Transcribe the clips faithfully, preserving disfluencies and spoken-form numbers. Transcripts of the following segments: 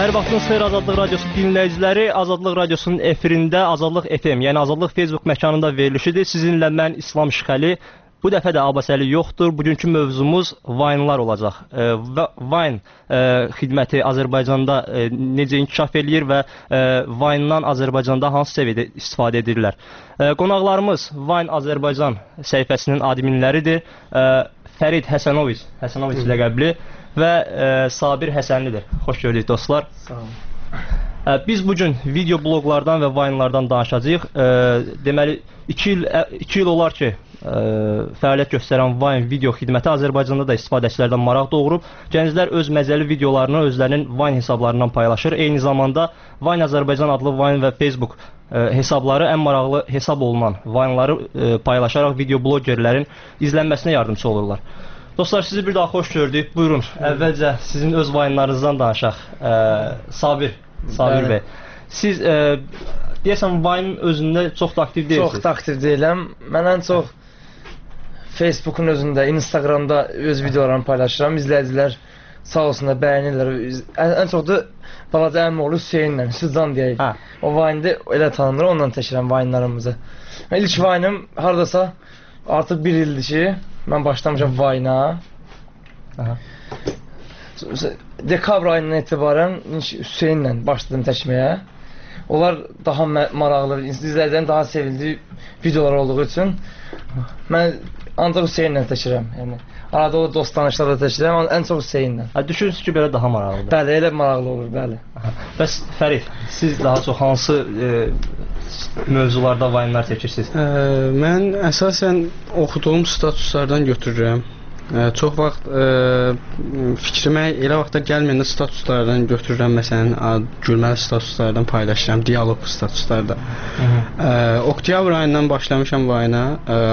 Hər vaxtınız xeyir Azadlıq Radiosu dinləyiciləri. Azadlıq Radiosunun efirində Azadlıq F M, yəni Azadlıq Facebook məkanında verilişidir. Sizinlə mən İslam Şıxəli. Bu dəfə də Abbasəli yoxdur. Bugünkü mövzumuz Vine'lar olacaq. E, Vine e, xidməti Azərbaycanda e, necə inkişaf eləyir və e, Vine'dan Azərbaycanda hansı səviyyədə istifadə edirlər? E, qonaqlarımız Vine Azərbaycan səhifəsinin adminləridir. E, Fərid Həsənoviç, Həsənoviç ləqəbli və e, Sabir Həsənlidir. Xoş gördük dostlar. Sağ olun. E, biz bugün video bloglardan və Vine'lardan danışacağıq. E, deməli, iki il, iki il olar ki, e, fəaliyyət göstərən Vine video xidməti Azərbaycanda da istifadəçilərdən maraq doğurub. Gənclər öz məzəli videolarını özlərinin Vine hesablarından paylaşır. Eyni zamanda Vine Azərbaycan adlı Vine və Facebook e, hesabları ən maraqlı hesab olunan Vine'ları e, paylaşaraq video blogerlərin izlənməsinə yardımcı olurlar. Dostlar, sizi bir daha xoş gördük. Buyurun, əvvəlcə sizin öz Vine'larınızdan danışaq. E, Sabir, Sabir bəy. Siz e, deyəsən Vine özündə çox da aktiv deyilsiniz. Çox da aktiv deyiləm. Mən ən çox Facebook'un özündə, Instagramda öz videolarımı paylaşıram. İzləyicilər sağ olsunlar, bəyənirlər. Ən, ən çox da balaca əmim oğlu Hüseynlə, Hüsuzcan deyək. Hə. O Vine'də elə tanınır, ondan təşkiləm Vine'larımızı. İlk Vine'ım haradasa artıq bir ildir ki, mən başlamışam Vine'a. Dekabr ayından etibarən Hüseynlə başladım təşməyə. Onlar daha maraqlı, izləyicilərin daha sevildiyi videolar olduğu üçün mən ancaq Hüseynlə təşirəm. Yəni, arada o dost tanışlarla təşirəm, amma ən çox Hüseynlə. Düşünürsünüz ki, belə daha maraqlıdır? Bəli, elə maraqlı olur, bəli. Bəs Fərid, siz daha çox hansı e, mövzularda Vine'lar çəkirsiniz? Ə, mən əsasən oxuduğum statuslardan götürürəm. Ə, çox vaxt ə, fikrimə elə vaxtda gəlməyəndə statuslardan götürürəm. Məsələn, gülməli statuslardan paylaşıram, dialoq statuslarda. Ə, oktyabr ayından başlamışam Vine'a.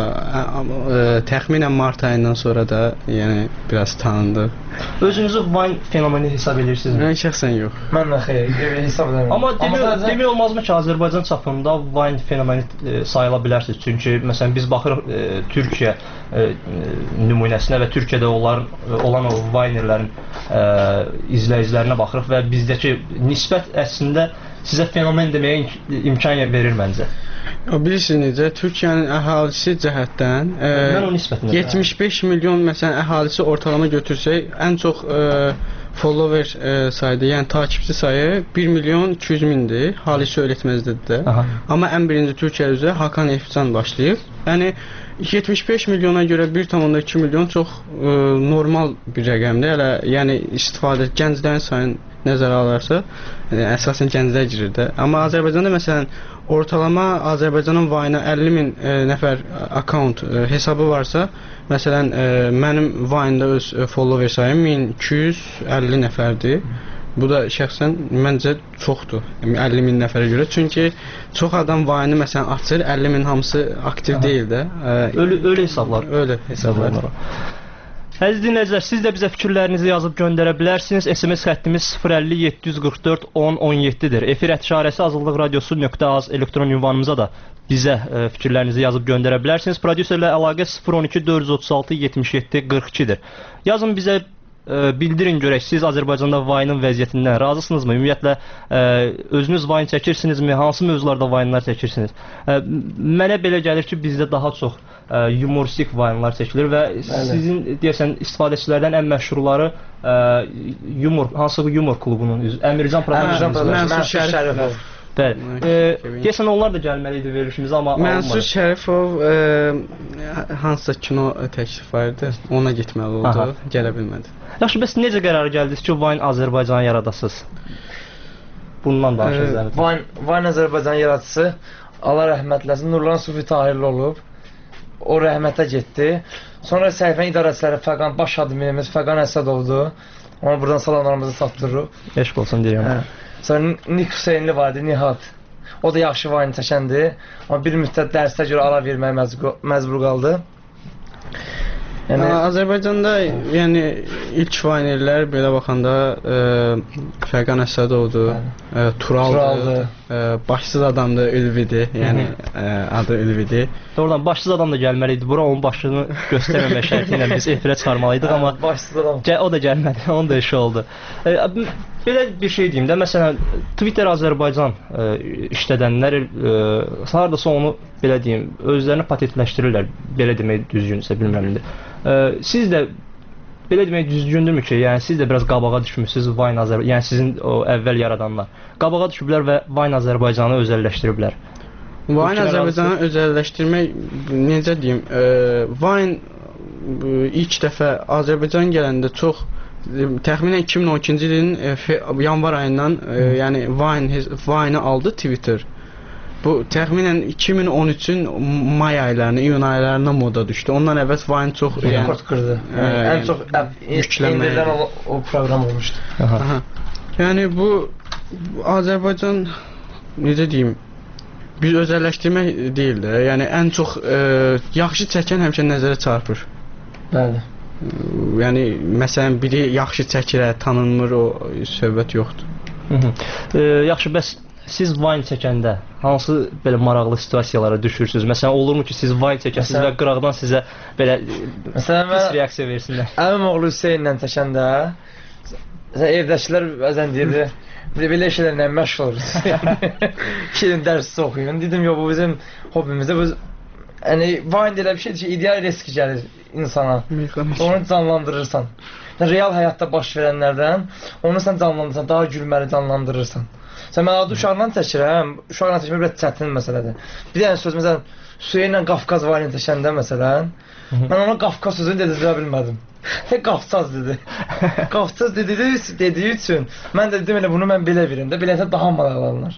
Təxminən mart ayından sonra da yəni biraz tanındı. Özünüzü Vine fenomeni hesab edirsinizmi? Mən şəxsən yox. Mən də xeyr, hesab edirəm. Amma demək, demək olmazmı ki, Azərbaycan çapında Vine fenomeni e, sayıla bilərsiniz? Çünki məsələn biz baxırıq e, Türkiyə e, nümunəsinə və Türkiyədə onların, olan o Vinerlərin e, izləyicilərinə baxırıq və bizdəki nisbət əslində sizə fenomen deməyə imkan verir məncə. Bilirsiniz necə, Türkiyənin əhalisi cəhətdən e, yetmiş beş milyon məsələn əhalisi ortalama götürsək, ən çox e, follower e, sayıdır, yəni takipçi sayı bir milyon iki yüz mindir, Halis Öyrətməzdir də. Amma ən birinci Türkiyə üzrə Hakan Efcan başlayıb. Yəni yetmiş beş milyona görə bir tam iki milyon çox e, normal bir rəqəmdir. Hələ yəni istifadə gənclərin sayını nəzərə alarsa, yəni, əsasən gənclər girir də. Amma Azərbaycanda məsələn ortalama Azərbaycanın Vine'a əlli min e, nəfər account e, hesabı varsa, məsələn e, mənim Vine'da öz e, follower sayım min iki yüz əlli nəfərdir. Bu da şəxsən məncə çoxdur, əlli min nəfərə görə. Çünki çox adam Vine'ı məsələn açır, əlli min hamısı aktiv deyil də. E, ölü, ölü hesablar. Ölü hesablar. Əziz dinləyicilər, siz də bizə fikirlərinizi yazıb göndərə bilərsiniz. S M S xəttimiz sıfır əlli yeddi yüz qırx dörd on on yeddidir. Efir ətişarəsi azadlıq radiosu nöqtə az elektron ünvanımıza da bizə e, fikirlərinizi yazıb göndərə bilərsiniz. Prodüserlə əlaqə sıfır on iki dörd yüz otuz altı yetmiş yeddi qırx ikidir. Yazın bizə e, bildirin görək, siz Azərbaycanda Vine'ın vəziyyətindən razısınızmı? Ümumiyyətlə, e, özünüz Vine çəkirsinizmi? Hansı mövzularda Vine'lar çəkirsiniz? E, mənə belə gəlir ki, bizdə daha çox e, humoristik Vine'lar çəkilir və Bəli. Sizin deyəsən istifadəçilərdən ən məşhurları e, humor, hansı humor klubunun üzvü? Əmircan Mənsur Şərifov. Bəli. E, deyəsən onlar da gəlməli idi verilişimizə, amma Mənsur Şərifov e, hansısa kino təklif vardı, ona getməli oldu, Aha. gələ bilmədi. Yaxşı, bəs necə qərara gəldiniz ki, Vine Azərbaycanı yaradasınız? Bundan danışacağız. E, Vine, Vine Azərbaycan yaradıcısı Allah rəhmət eləsin, Nurlan Sufi Tahirli olub. O rəhmətə getdi. Sonra səhifənin idarəçiləri Fəqan baş adminimiz Fəqan Əsədovdur. Ona buradan salamlarımızı çatdırırıq. Eşq olsun deyirəm. Hə. Sonra Nik Hüseynli vardı, Nihat. O da yaxşı Vine çəkəndir. Amma bir müddət dərsə görə ara verməyə məcbur qaldı. Yəni Azərbaycanda yəni ilk Vinerlər belə baxanda e, Fəqan Əsədovdur, e, Turaldır. Turaldır. ə, başsız adamdır, Ülvidir. Yəni ə, adı Ülvidir. Doğrudan başsız adam da gəlməli idi. Bura onun başını göstərməmək şərti ilə biz efirə çıxarmalıydıq, amma başsız adam. O da gəlmədi. Onun da işi oldu. E, belə bir şey deyim də, məsələn, Twitter Azərbaycan e, işlədənlər e, hardasa onu belə deyim, özlərini patentləşdirirlər. Belə demək düzgünsə, bilmirəm indi. E, siz də belə demək düzgündürmü ki, yəni siz də biraz qabağa düşmüsünüz Vine Azərbaycan, yəni sizin o əvvəl yaradanlar. Qabağa düşüblər və Vine Azərbaycanı özəlləşdiriblər. Vine Azərbaycanı özəlləşdirmək, necə deyim, e, Vine e, ilk dəfə Azərbaycan gələndə çox e, təxminən iki min on ikinci ilin e, yanvar ayından e, yəni Vine Vine-i aldı Twitter. Bu təxminən iki min on üçün may aylarına, iyun aylarına moda düşdü. Ondan əvvəl Vine çox rekord qırdı. Yəni, ən çox indirilən o, o proqram olmuşdu. Aha. Aha. Yəni bu Azərbaycan necə deyim, biz özəlləşdirmək deyil də, yəni ən çox e, yaxşı çəkən həmişə nəzərə çarpır. Bəli. Yəni məsələn biri yaxşı çəkir, tanınmır, o söhbət yoxdur. Hı -hı. E, yaxşı, bəs siz Vine çəkəndə hansı belə maraqlı situasiyalara düşürsünüz? Məsələn, olurmu ki, siz Vine çəkəsiniz və qıraqdan sizə belə məsələn, pis reaksiya versinlər? Əmim oğlu Hüseynlə çəkəndə evdəkilər bəzən deyirdi, belə şeylərlə məşğul oluruz. Şeyin dərsi oxuyun. Dedim, yox, bu bizim hobimizdə. Bu, yəni, Vine elə bir şeydir ki, ideal risk gəlir insana. Onu canlandırırsan. Real həyatda baş verənlərdən onu sən canlandırırsan, daha gülməli canlandırırsan. Sən mən adı uşaqla çəkirəm, uşaqla çəkmək biraz çətin məsələdir. Bir dənə söz, məsələn, Hüseynlə Qafqaz Vine çəkəndə, məsələn, mən ona Qafqaz sözünü dedirə bilmədim. Qafçaz dedi. Qafçaz dediyi, dediyi üçün mən də dedim elə bunu mən belə verim də, beləsə daha maraqlanır.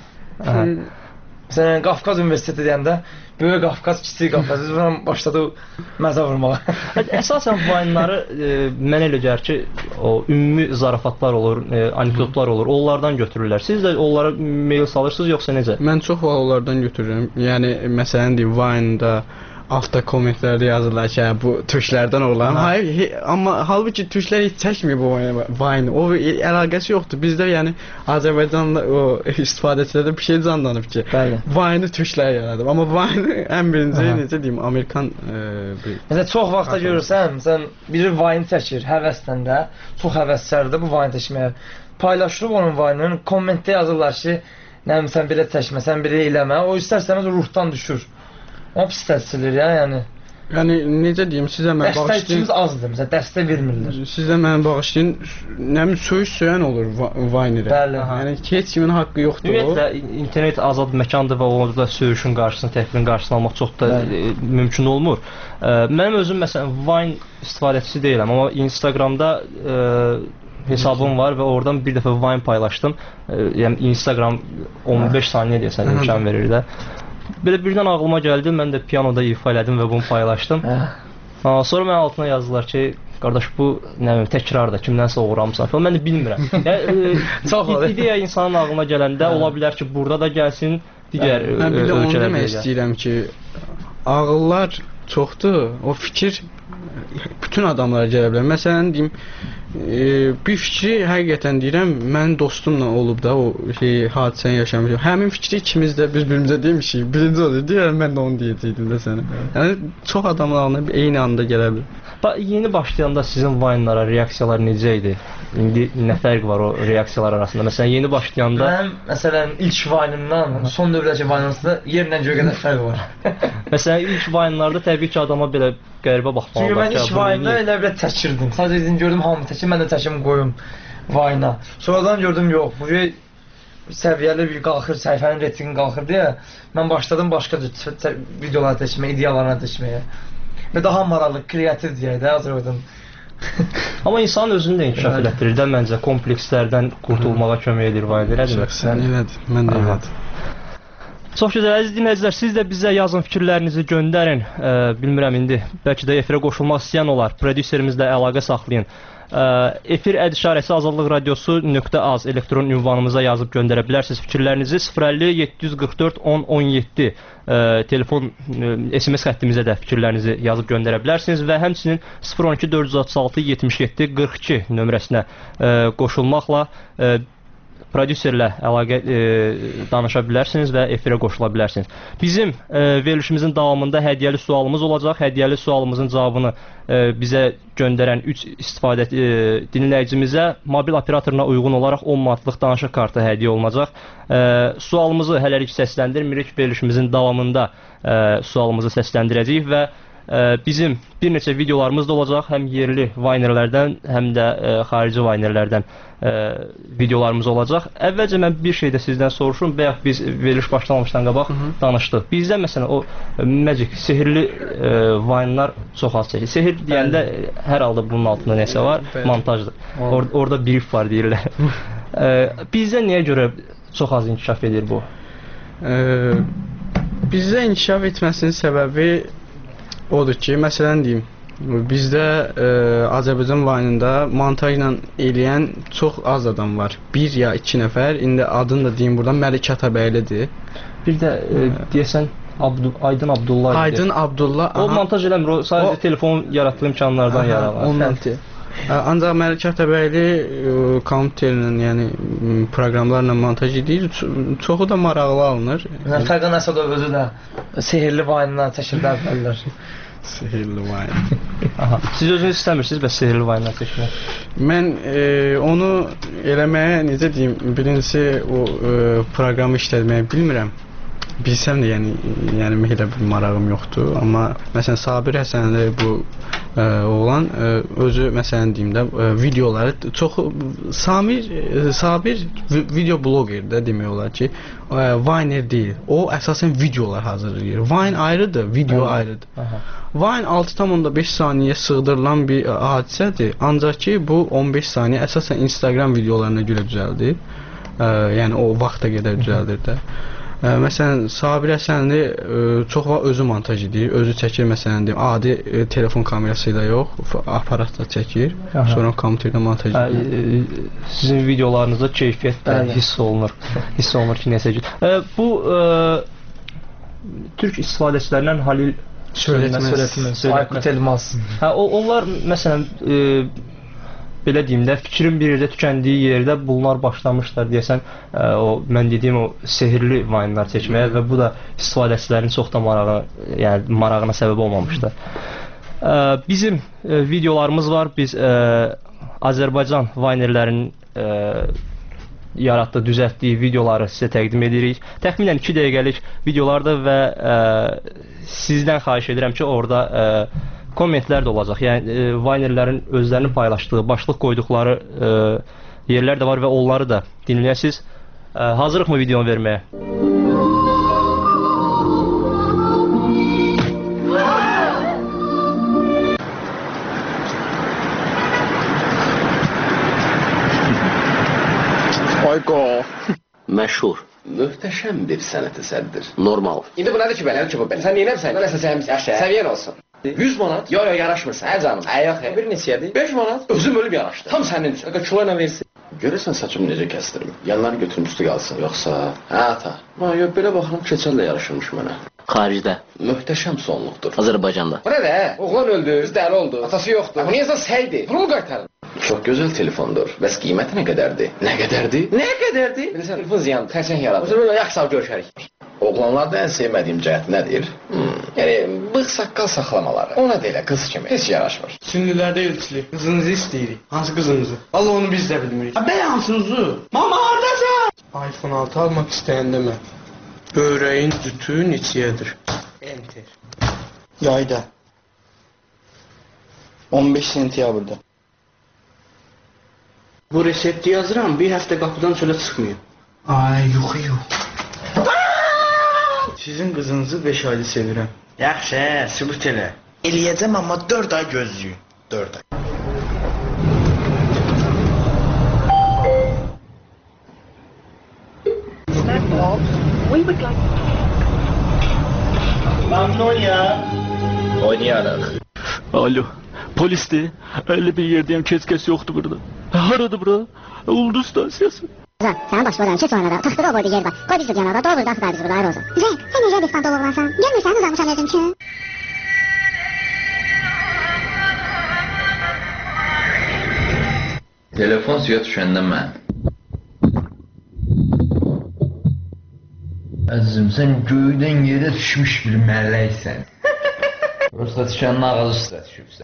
Məsələn, Qafqaz Universiteti deyəndə böyük Qafqaz, kiçik Qafqaz, biz buna başladı məzə vurmağa. Əsasən Vine-ları e, mən elə gəlir ki, o ümumi zarafatlar olur, e, anekdotlar olur, onlardan götürürlər. Siz də onlara mail salırsınız yoxsa necə? Mən çox vaxt onlardan götürürəm. Yəni məsələn deyim, Vine-da altta kommentlərdə yazırlar ki, bu türklərdən olan. Hayır, he, amma halbuki türklər heç çəkmir bu Vine. O əlaqəsi yoxdur. Bizdə yəni Azərbaycanla o istifadəçilərdə bir şey canlanıb ki, Vine-ı türklər yaradıb. Amma Vine ən birinci necə deyim, Amerikan e, bir. Məsələn, çox vaxtda görürsən, məsələn, biri Vine çəkir həvəsdən də, çox həvəslərdir bu Vine çəkməyə. Paylaşılıb onun Vine-ın, kommentdə yazırlar ki, nə bileyim, sən belə çəkmə, sən belə eləmə. O istərsəniz ruhdan düşür. O pis təsirlir ya, yəni. Yəni necə deyim, sizə mən bağışlayın. Dəstəkçimiz azdır, məsələn, dəstək vermirlər. Sizə mən bağışlayın, nə bilim söyüş söyən olur Vine-də. Bəli. Yəni heç kimin haqqı yoxdur. Ümumiyyətlə internet azad məkandır və orada söyüşün qarşısını, təhqirin qarşısını almaq çox da e, mümkün olmur. E, mənim özüm məsələn Vine istifadəçisi deyiləm, amma Instagramda e, hesabım var və oradan bir dəfə Vine paylaşdım. E, yəni Instagram on beş saniyə deyəsən imkan verir də. Belə birdən ağlıma gəldi, mən də pianoda ifa elədim və bunu paylaşdım. Ha, sonra mən altına yazdılar ki, qardaş bu nə bilim təkrardır, kimdənsə oğurlamısan falan. Mən də bilmirəm. Yəni ideya insanın ağlına gələndə ola bilər ki, burada da gəlsin, digər ölkələrdə. Mən bir də onu demək istəyirəm ki, ağıllar çoxdur, o fikir bütün adamlara gələ bilər. Məsələn deyim, e, bir fikri həqiqətən deyirəm, mənim dostumla olub da o şey hadisəni yaşamışam. Həmin fikri ikimiz də bir-birimizə demişik. Birinci olur, deyirəm mən də onu deyəcəkdim də sənə. Yəni çox adamlarla eyni anda gələ bilər. Bax, yeni başlayanda sizin Vine-lara reaksiyalar necə idi? İndi nə fərq var o reaksiyalar arasında? Məsələn, yeni başlayanda Mənim məsələn ilk Vine-imdan son dövrədəki Vine-ım arasında yerlə göyə qədər fərq var. Məsələn, ilk Vine-larda təbii ki, adama belə qəribə baxmalı. Çünki mən ilk Vine-da elə belə çəkirdim. Sadəcə dedim, gördüm hamı çəkir, mən də çəkim qoyum Vine-a. Sonradan gördüm, yox, bu səviyyəli bir qalxır, səhifənin reytingi qalxır deyə mən başladım başqa videolar çəkməyə, ideyalarına çəkməyə. Və daha maraqlı, kreativ deyək də Azərbaycan. Amma insanın özünü də inkişaf elətdirir də məncə, komplekslərdən qurtulmağa kömək edir Vine, elədir mi? Sən elədir, mən də elədir. Çox gözəl, əziz dinləyicilər, siz də bizə yazın, fikirlərinizi göndərin. E, bilmirəm indi, bəlkə də efirə qoşulmaq istəyən olar, prodüserimizlə əlaqə saxlayın. E, efir əd işarəsi azadlıq radiosu nöqtə az elektron ünvanımıza yazıb göndərə bilərsiniz fikirlərinizi. sıfır əlli yeddi yüz qırx dörd on on yeddi e, telefon e, S M S xəttimizə də fikirlərinizi yazıb göndərə bilərsiniz və həmçinin sıfır on iki dörd yüz otuz altı yetmiş yeddi qırx iki nömrəsinə e, qoşulmaqla e, prodüserlə əlaqə e, danışa bilərsiniz və efirə qoşula bilərsiniz. Bizim e, verilişimizin davamında hədiyyəli sualımız olacaq. Hədiyyəli sualımızın cavabını e, bizə göndərən üç istifadə e, dinləyicimizə mobil operatoruna uyğun olaraq on manatlıq danışıq kartı hədiyyə olunacaq. E, sualımızı hələlik səsləndirmirik. Verilişimizin davamında e, sualımızı səsləndirəcəyik və bizim bir neçə videolarımız da olacaq, həm yerli Vaynerlərdən, həm də ə, xarici Vaynerlərdən ə, videolarımız olacaq. Əvvəlcə mən bir şey də sizdən soruşum, bayaq biz veriliş başlamamışdan qabaq Hı -hı. danışdıq. Bizdə məsələn o Magic, sehirli ə, Vaynelar çox az çəkir. Sehir deyəndə Bəli. hər halda bunun altında nəsə var, Bəli. montajdır. Or orada brief var deyirlər. ə, bizdə niyə görə çox az inkişaf edir bu? Ə, bizdə inkişaf etməsinin səbəbi odur ki, məsələn deyim, bizdə e, Azərbaycan Vayne'ında montajla eləyən çox az adam var. Bir ya iki nəfər, indi adını da deyim buradan, Məlik Atabəylidir. Bir də e, deyəsən Abdu Aydın Abdullah. Aydın Abdullah. O montaj eləmir, o sadəcə o, telefon yaratdığı imkanlardan yararlanır. Ondan. Ancaq Məlik Atabəyli e, kompüterlə, yəni proqramlarla montaj edir. Çoxu da maraqlı alınır. Fərqan Əsədov özü də sehirli Vayne'dan çəkildi əvvəllər. Sehirli Vayne. Aha. Siz özünüz istəmirsiniz bəs sehirli Vayne'dan çəkmək? Mən e, onu eləməyə necə deyim, birincisi o e, proqramı işlətməyi bilmirəm. Bilsəm də yəni yəni elə bir marağım yoxdur, amma məsələn Sabir Həsənli bu ə, oğlan ə, özü məsələn deyim də ə, videoları çox Samir ə, Sabir video bloqerdir demək olar ki, ə, Vayner deyil. O əsasən videolar hazırlayır. Vayne ayrıdır, video Aha. ayrıdır. Aha. Vayne altı tam beş saniyə sığdırılan bir hadisədir. Ancaq ki bu on beş saniyə əsasən Instagram videolarına görə düzəldir. Ə, yəni o vaxta qədər düzəldir də. Ə, məsələn, Sabir Həsənli ə, çox vaxt özü montaj edir, özü çəkir, məsələn, deyim, adi ə, telefon kamerası ilə yox, aparatla çəkir, Aha. sonra kompüterdə montaj edir. Sizin videolarınızda keyfiyyət də hiss olunur, hiss olunur ki, nəsə ki. Ə, bu ə, türk istifadəçilərindən Halil Söylətməz, Aykut Elmas. Hə, onlar, məsələn, ə, belə deyim də, fikrin bir yerdə tükəndiyi yerdə bunlar başlamışlar deyəsən, ə, o mən dediyim o sehirli Vayne'lar çəkməyə və bu da istifadəçilərin çox da marağı, yəni marağına səbəb olmamışdı. Ə, bizim ə, videolarımız var. Biz ə, Azərbaycan Vaynerlərin ə, yaratdığı, düzəltdiyi videoları sizə təqdim edirik. Təxminən iki dəqiqəlik videolardır və ə, sizdən xahiş edirəm ki, orada ə, kommentlər də olacaq. Yəni e, Vaynerlərin özlərinin paylaşdığı, başlıq qoyduqları e, yerlər də var və onları da dinləyəsiniz. E, hazırlıqmı videonu verməyə? Ayqo. Məşhur. Möhtəşəm bir sənət əsərdir. Normal. İndi bu nədir ki, belə, ki bu belə? Sən neynəmsən? Mən əsasəm səviyyən olsun. yüz manat? Yo yo yaraşmırsan. Hə canım. Hə yox. Bir neçədir? beş manat. Özüm ölüb yaraşdı. Tam sənin üçün. Qaqa kilo ilə versin. Görəsən saçımı necə kəsdirim? Yanları götürüm üstü qalsın. Yoxsa, hə ata. Ma yo belə baxıram keçəllə yaraşırmış mənə. Xaricdə. Möhtəşəm sonluqdur. Azərbaycanda. Bu nədir? Oğlan öldü, qız dəli oldu. Atası yoxdur. Bu niyə səydi? Pul qaytarın. Çox gözəl telefondur. Bəs qiyməti nə qədərdir? Nə qədərdir? Nə qədərdir? Bilirsən, telefon ziyandır, xərçəng yaradır. Məsələn, yaxşı sağ görüşərik. Oğlanlarda ən sevmədiyim cəhət nədir? Hmm. Yəni, bığ saqqal saxlamaları. Ona da elə qız kimi heç yaraşmır. Sünnülərdə ölçülü. Qızınızı istəyirik. Hansı qızınızı? Allah onu biz də bilmirik. Bəy hansınızı? Mama hardasan? iPhone altı almaq istəyəndə mən. Böreğin cütü neçəyədir? Enter. Yayda. on beş sentyabrda. Bu resepti yazıram, bir həftə qapıdan çölə çıxmıyor. Ay, yox, yox. Sizin qızınızı beş ayda sevirəm. Yaxşı, sübut elə. Eləyəcəm, amma dörd ay gözləyin. dörd ay. Memnun ya. Oynayarıq. Alo, polisdir. elli bir yerdəyəm, keç-keç yoxdur burada. Haradır bura? Ulduz stansiyası. Zan, sənin başına ki, sonra da taxtığa qoydu yer var. Qoy biz də yanada, doğru da axıda biz burada, ayrı olsun. Zey, sən necə bir fantol oğlansan? Görmürsən, uzanmışam özüm üçün. Telefon suya düşəndə mən Əzizim, sən göydən yerə düşmüş bir mələksən. Yoxsa düşən nağıl üstə düşübsən.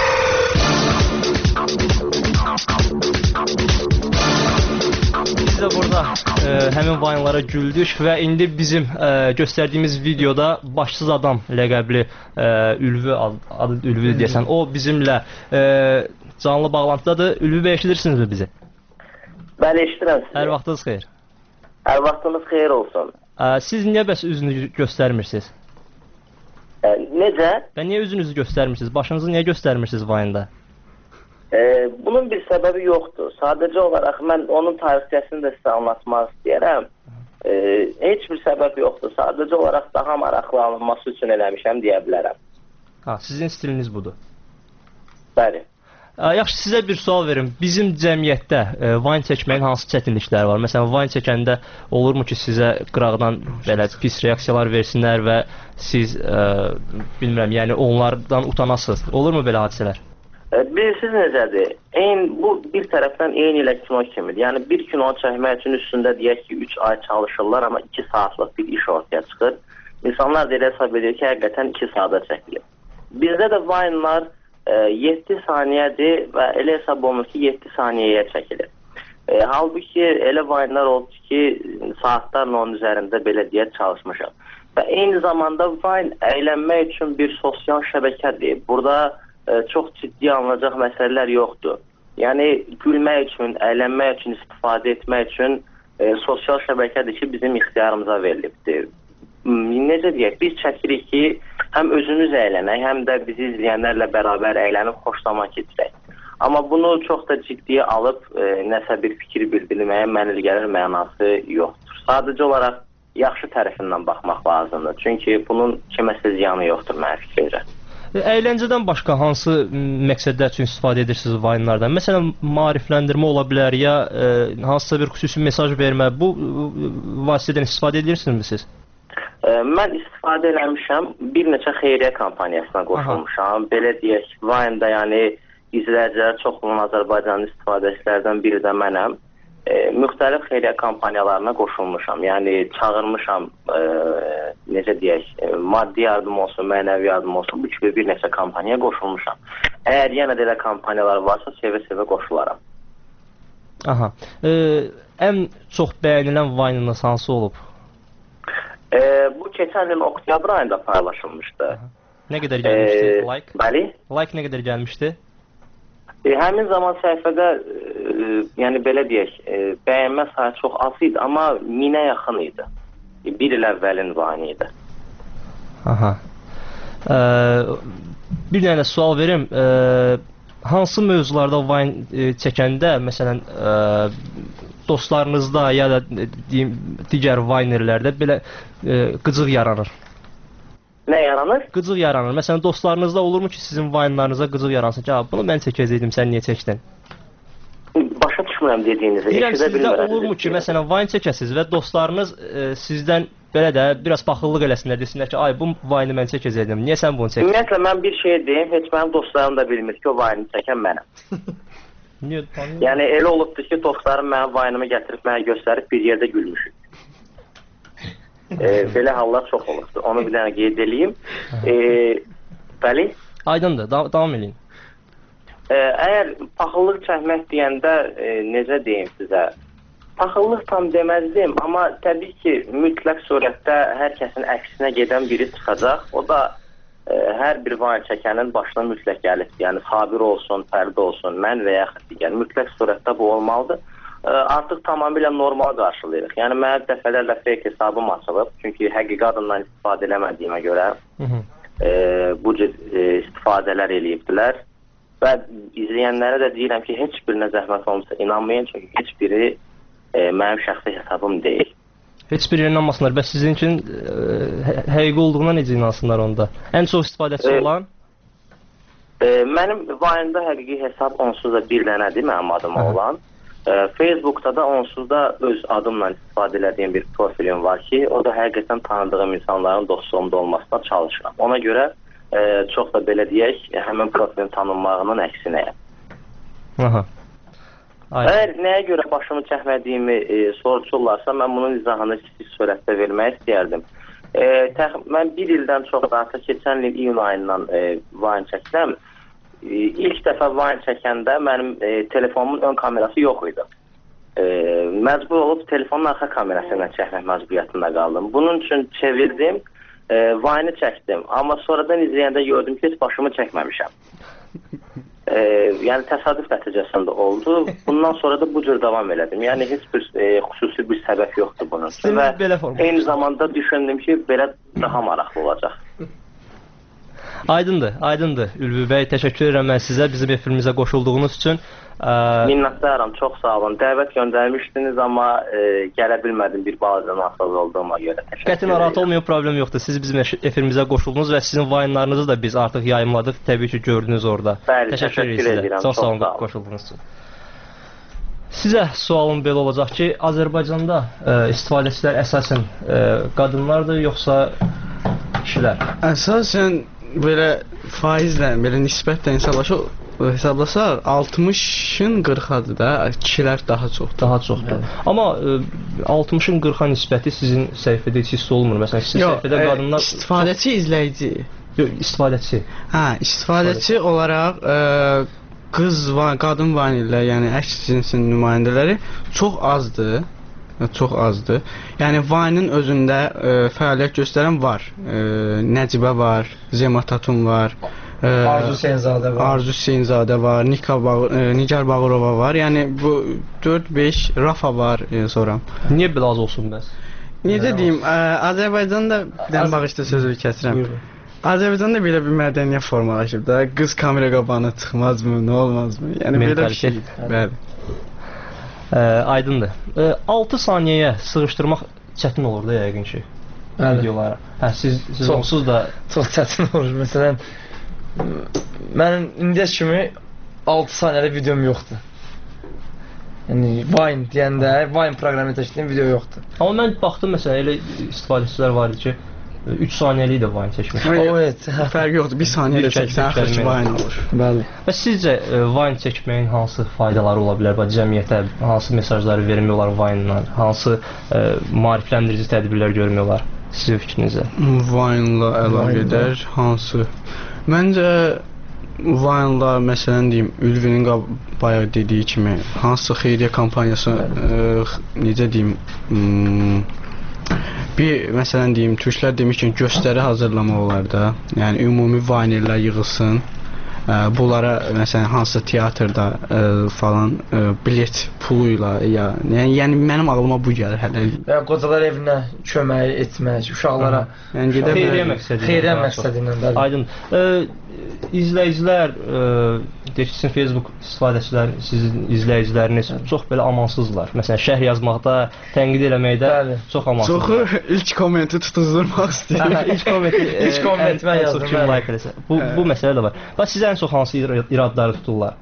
Biz də burada e, həmin vayınlara güldük və indi bizim e, göstərdiyimiz videoda başsız adam ləqəbli e, Ülvi, adı Ülvi deyəsən, o bizimlə e, canlı bağlantıdadır. Ülvi bəy, eşidirsinizmi bizi? Bəli, eşidirəm sizi. Hər vaxtınız xeyir. Hər vaxtınız xeyir olsun. E, siz niyə bəs üzünü göstərmirsiniz? E, necə? Və niyə üzünüzü göstərmirsiniz? Başınızı niyə göstərmirsiniz vayında? Ee, bunun bir səbəbi yoxdur. Sadəcə olaraq mən onun tarixçəsini də sizə anlatmaq istəyərəm. Ee, heç bir səbəb yoxdur. Sadəcə olaraq daha maraqlı alınması üçün eləmişəm deyə bilərəm. Ha, sizin stiliniz budur. Bəli. Ə, yaxşı, sizə bir sual verim. Bizim cəmiyyətdə e, vayn çəkməyin hansı çətinlikləri var? Məsələn, vayn çəkəndə olurmu ki, sizə qıraqdan belə pis reaksiyalar versinlər və siz, e, bilmirəm, yəni onlardan utanasınız? Olurmu belə hadisələr? Bilirsiniz necədir? Eyni, bu bir tərəfdən eyni ilə kino kimidir. Yəni bir kino çəkmək üçün üstündə deyək ki, üç ay çalışırlar, amma iki saatlıq bir iş ortaya çıxır. İnsanlar da elə hesab edir ki, həqiqətən iki saata çəkilir. Bizdə də vaynlar e, yeddi saniyədir və elə hesab olunur ki, yeddi saniyəyə çəkilir. E, halbuki elə vaynlar oldu ki, saatlarla onun üzərində belə deyək çalışmışam. Və eyni zamanda vayn əylənmək üçün bir sosial şəbəkədir. Burada çox ciddi alınacaq məsələlər yoxdur. Yəni, gülmək üçün, əylənmək üçün, istifadə etmək üçün e, sosial şəbəkədir ki, bizim ixtiyarımıza verilibdir. Necə deyək, biz çəkirik ki, həm özümüz əylənək, həm də bizi izləyənlərlə bərabər əylənib xoşlamaq keçirək. Amma bunu çox da ciddiyə alıb, e, nəsə bir fikir bildirməyə mənil gəlir mənası yoxdur. Sadəcə olaraq yaxşı tərəfindən baxmaq lazımdır. Çünki bunun kiməsə ziyanı yoxdur mənə fikircə. Əyləncədən başqa hansı məqsədlər üçün istifadə edirsiniz vayınlardan? Məsələn, maarifləndirmə ola bilər ya e, hansısa bir xüsusi mesaj vermə. Bu vasitədən istifadə edirsinizmi siz? E, mən istifadə eləmişəm. Bir neçə xeyriyyə kampaniyasına qoşulmuşam. Aha. Belə deyək, vayında yəni izləyicilər çox olan Azərbaycanın istifadəçilərdən biri də mənəm. E, müxtəlif xeyriyyə kampaniyalarına qoşulmuşam. Yəni çağırmışam, e, necə deyək, e, maddi yardım olsun, mənəvi yardım olsun, bu kimi bir neçə kampaniyaya qoşulmuşam. Əgər yenə də elə kampaniyalar varsa, sevə-sevə qoşularam. Aha. E, ən çox bəyənilən vaynınız hansı olub? E, bu keçən il oktyabr ayında paylaşılmışdı. Aha. Nə qədər gəlmişdi? E, like? Bəli. Like nə qədər gəlmişdi? E, həmin zaman səhifədə e, yəni belə deyək, e, bəyənmə sayı çox az idi, amma minə yaxın idi. E, bir il əvvəlin vayını idi. Aha. E, bir dənə sual verim. E, hansı mövzularda vayn e, çəkəndə, məsələn, e, dostlarınızda ya da e, deyim, digər vaynerlərdə belə e, qıcıq yaranır? Nə yaranır? Qıcıq yaranır. Məsələn, dostlarınızda olurmu ki, sizin vaynlarınıza qıcıq yaransın ki, bunu mən çəkəcəkdim, sən niyə çəkdin? Başa düşmürəm dediyinizi. Deyirəm, sizdə olurmu ki, məsələn, vayn çəkəsiniz və dostlarınız e, sizdən belə də biraz paxıllıq eləsinlər, desinlər ki, ay, bu vayını mən çəkəcəkdim, niyə sən bunu çəkdin? Ümumiyyətlə, mən bir şey deyim, heç mənim dostlarım da bilmir ki, o vayını çəkən mənəm. Niyə? Yəni, elə olubdur ki, dostlarım mənim vayınımı gətirib, mənə göstərib bir yerdə gülmüşük. E, belə hallar çox olubdur. Onu bir dənə qeyd edeyim. E, bəli? Aydındır, da davam edin. E, əgər paxıllıq çəkmək deyəndə e, necə deyim sizə? Paxıllıq tam deməzdim, amma təbii ki, mütləq surətdə hər kəsin əksinə gedən biri çıxacaq. O da e, hər bir vayn çəkənin başına mütləq gəlib. Yəni, Sabir olsun, Fərdi olsun, mən və yaxud digər. Mütləq surətdə bu olmalıdır. Artıq tamamilə normal qarşılayırıq. Yəni, mənə dəfələrlə fake hesabım açılıb. Çünki həqiqi adından istifadə eləmədiyimə görə e, bu cür e, istifadələr eləyibdilər. Və izləyənlərə də deyirəm ki, heç birinə zəhmət olmasa inanmayın. Çünki heç biri e, mənim şəxsi hesabım deyil. Heç biri inanmasınlar. Bəs sizin üçün e, həqiqi olduğuna necə inansınlar onda? Ən çox istifadəçi e, olan? E, mənim vayında həqiqi hesab onsuz da bir dənədir mənim adıma Aha. olan. Facebook'da da onsuz da öz adımla istifadə edədiyim bir profilim var ki, o da həqiqətən tanıdığım insanların dostluğumda olmasına çalışıram. Ona görə e, çox da belə deyək, həmin profilin tanınmağının əksinəyəm. Aha. Əgər nəyə görə başımı çəkmədiyimi e, soruşurlarsa, mən bunun izahını kiçik sürətdə vermək istəyərdim. E, təx mən bir ildən çox artıq keçən il iyun ayından e, Vine çəkdim. E, ilk dəfə Vine çəkəndə mənim e, telefonumun ön kamerası yox idi. E, məcbur olub telefonun arxa kamerası ilə çəkmək məcburiyyətində qaldım. Bunun üçün çevirdim, e, Vine'ı çəkdim. Amma sonradan izləyəndə gördüm ki, heç başımı çəkməmişəm. E, yəni təsadüf nəticəsində oldu. Bundan sonra da bu cür davam elədim. Yəni heç bir e, xüsusi bir səbəb yoxdur bunun üçün. Və eyni zamanda düşündüm ki, belə daha maraqlı olacaq. Aydındır, aydındır. Ülvi bəy, təşəkkür edirəm mən sizə bizim efirimizə qoşulduğunuz üçün. Ə... Minnətdaram, çox sağ olun. Dəvət göndərmişdiniz, amma e, gələ bilmədim bir balaca nasıl olduğuma görə. Qəti narahat olmayın, problem yoxdur. Siz bizim efirimizə qoşuldunuz və sizin Vine'larınızı da biz artıq yayımladıq. Təbii ki, gördünüz orada. Bəli, təşəkkür, təşəkkür edirəm. Çox sağ olun qoşulduğunuz üçün. Sizə sualım belə olacaq ki, Azərbaycanda ə, istifadəçilər əsasən ə, qadınlardır, yoxsa kişilər? Əsasən belə faizlə, belə nisbətlə hesablaşır, hesablasaq altmışın qırxadır da, kişilər daha çoxdur. Daha çoxdur. Evet. Amma ə, altmışın qırxa nisbəti sizin səhifədə heç hiss olmur. Məsələn, sizin Yo, səhifədə qadınlar... İstifadəçi, çox... izləyici. Yox, istifadəçi. Hə, istifadəçi olaraq ə, qız və qadın vanillər, yəni əks cinsin nümayəndələri çox azdır. Çox azdır. Yəni Vine-ın özündə ə, fəaliyyət göstərən var. Ə, Nəcibə var, Zema Tatun var. Ə, Arzu Hüseynzadə var. Arzu Hüseynzadə var, Nika Bağ ə, Nigar Bağırova var. Yəni bu dörd beş Rafa var ə, sonra. Niyə belə az olsun bəs? Necə deyim, ə, Azərbaycanda bir dənə bağışda sözü kəsirəm. Azərbaycanda belə bir mədəniyyət formalaşıb da, qız kamera qabağına çıxmazmı, nə olmazmı? Yəni belə bir şey. Bəli. Ə, aydındır. Ə, altı saniyəyə sığışdırmaq çətin olur da yəqin ki. Bəli. Videolara. Hə, siz siz çox, onsuz da çox çətin olur. Məsələn, mənim indiyə kimi altı saniyəlik videom yoxdur. Yəni Vine deyəndə, Vine proqramı təşkil edən video yoxdur. Amma mən baxdım məsələn elə istifadəçilər var idi ki, üç saniyəlik də Vine çəkmiş. O, evet. Fərqi yoxdur. bir saniyə də çəksən, axır ki, Vine olur. Bəli. Və sizcə Vine çəkməyin hansı faydaları ola bilər? Bax, cəmiyyətə hansı mesajları vermək olar Vine-dan? Hansı ə, maarifləndirici tədbirlər görmək olar? Sizin fikrinizə? Vine-la əlaqədar hansı? Məncə Vine-la, məsələn deyim, Ülvinin bayaq dediyi kimi, hansı xeyriyyə kampaniyası, ə, necə deyim, ım, bir, məsələn deyim, türklər demişkən göstəri hazırlamaq olar da, yəni ümumi vanillər yığılsın, ə, bunlara, məsələn, hansısa teatrda ə, falan ə, bilet puluyla, ya, yəni, yəni mənim ağlıma bu gəlir hələ. Yəni, qocalar evinə kömək etmək, uşaqlara, yəni, xeyriyyə məqsədi xeyriyyə məqsədi ilə, bəli. Aydın. Ə, izləyicilər, deyək ki, Facebook istifadəçiləri, sizin izləyiciləriniz çox belə amansızlar. Məsələn, şərh yazmaqda, tənqid eləməkdə bəli. Çox amansızlar. Çoxu ilk kommenti tutuzdurmaq istəyir. ilk kommenti, ilk kommenti mən yazdım. Kim like eləsə. Bu, bu məsələ də var. Bax, sizə ən çox hansı iradları tuturlar?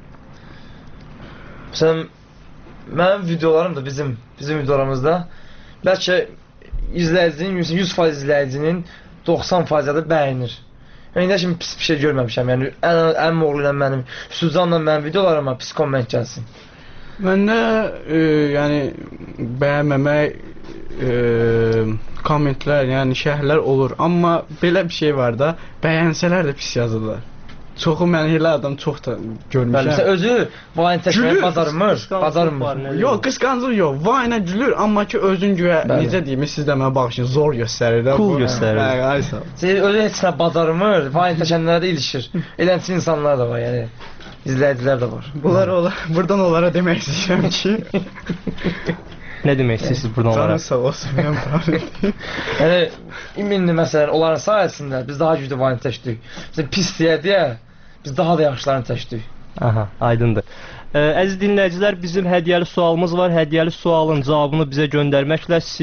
Məsələn, mənim videolarım da bizim, bizim videolarımızda bəlkə izləyicinin, yüz faiz izləyicinin doxsan faiz da bəyənir. Yəni, indi şimdi pis bir şey görməmişəm. Yəni, ən, ən oğlu ilə mənim, Süzanla mənim videolarıma pis komment gəlsin. Məndə, e, yəni, bəyənməmək e, kommentlər, yəni şərhlər olur. Amma belə bir şey var da, bəyənsələr də pis yazırlar. Çoxu mən elə adam çox da görmüşəm. Bəli, məsələn, özü Vine təşkil bacarmır, bacarmır. Yox, qısqancıq yox, Vine-a gülür, amma ki özün güya, necə deyim, siz də mənə baxışın, zor göstərir də. Cool göstərir. Hə, aysa. Özü heç nə bacarmır, Vine təşkillərdə də ilişir. Elənçi insanlar da var, yəni, izləyicilər də var. Bunlar ola, buradan onlara demək istəyirəm ki... Nə demək istəyirsiniz buradan onlara? Canı sağ olsun, mən problem. Yəni, indi məsələn, onların sayəsində biz daha güclü Vine təşkilik. Məsələn, pis deyə deyə, biz daha da yaxşılarını təşkilik. Aha, aydındır. Ə, əziz dinləyicilər, bizim hədiyyəli sualımız var. Hədiyyəli sualın cavabını bizə göndərməklə siz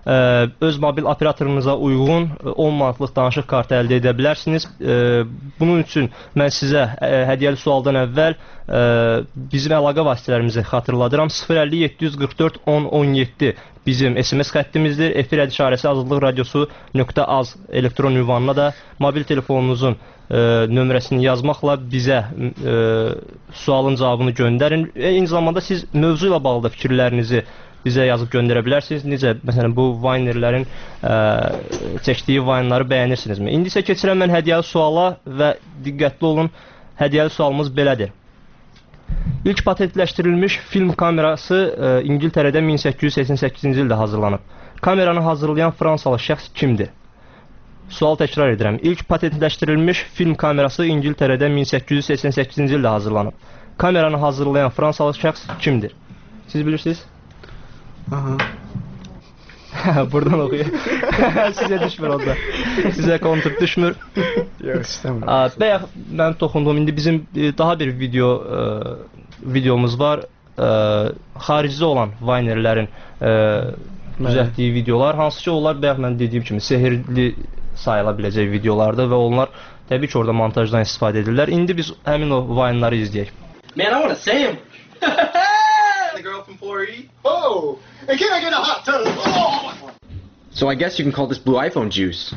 ə, öz mobil operatorunuza uyğun on manatlıq danışıq kartı əldə edə bilərsiniz. Ə, bunun üçün mən sizə ə, hədiyyəli sualdan əvvəl ə, bizim əlaqə vasitələrimizi xatırladıram. sıfır əlli yeddi yüz qırx dörd on on yeddi bizim S M S xəttimizdir. Efir əd işarəsi azadlıq radiosu nöqtə az elektron ünvanına da mobil telefonunuzun ə, nömrəsini yazmaqla bizə ə, sualın cavabını göndərin. Eyni zamanda siz mövzu ilə bağlı da fikirlərinizi bizə yazıb göndərə bilərsiniz. Necə, məsələn, bu Vinerlərin ə, çəkdiyi Vine'ları bəyənirsinizmi? İndi isə keçirəm mən hədiyyəli suala və diqqətli olun, hədiyyəli sualımız belədir. İlk patentləşdirilmiş film kamerası ə, İngiltərədə min səkkiz yüz səksən səkkizinci ildə hazırlanıb. Kameranı hazırlayan Fransalı şəxs kimdir? Sual təkrar edirəm. İlk patentləşdirilmiş film kamerası İngiltərədə min səkkiz yüz səksən səkkizinci ildə hazırlanıb. Kameranı hazırlayan Fransalı şəxs kimdir? Siz bilirsiniz? Aha. Buradan oxuyur. Sizə düşmür onda. Sizə kontur düşmür. Yox, istəmirəm. Bəyək mən toxundum. İndi bizim daha bir video ə, videomuz var. Ə, xaricdə olan Vinerlərin düzəltdiyi videolar. Hansı ki, onlar bəyək mən dediyim kimi sehirli sayıla biləcək videolardır və onlar təbii ki, orada montajdan istifadə edirlər. İndi biz həmin o Vine'ları izləyək. Man, I want a sandwich. The girl from four E. Oh, and can I get a hot tub? Oh. So I guess you can call this blue iPhone juice.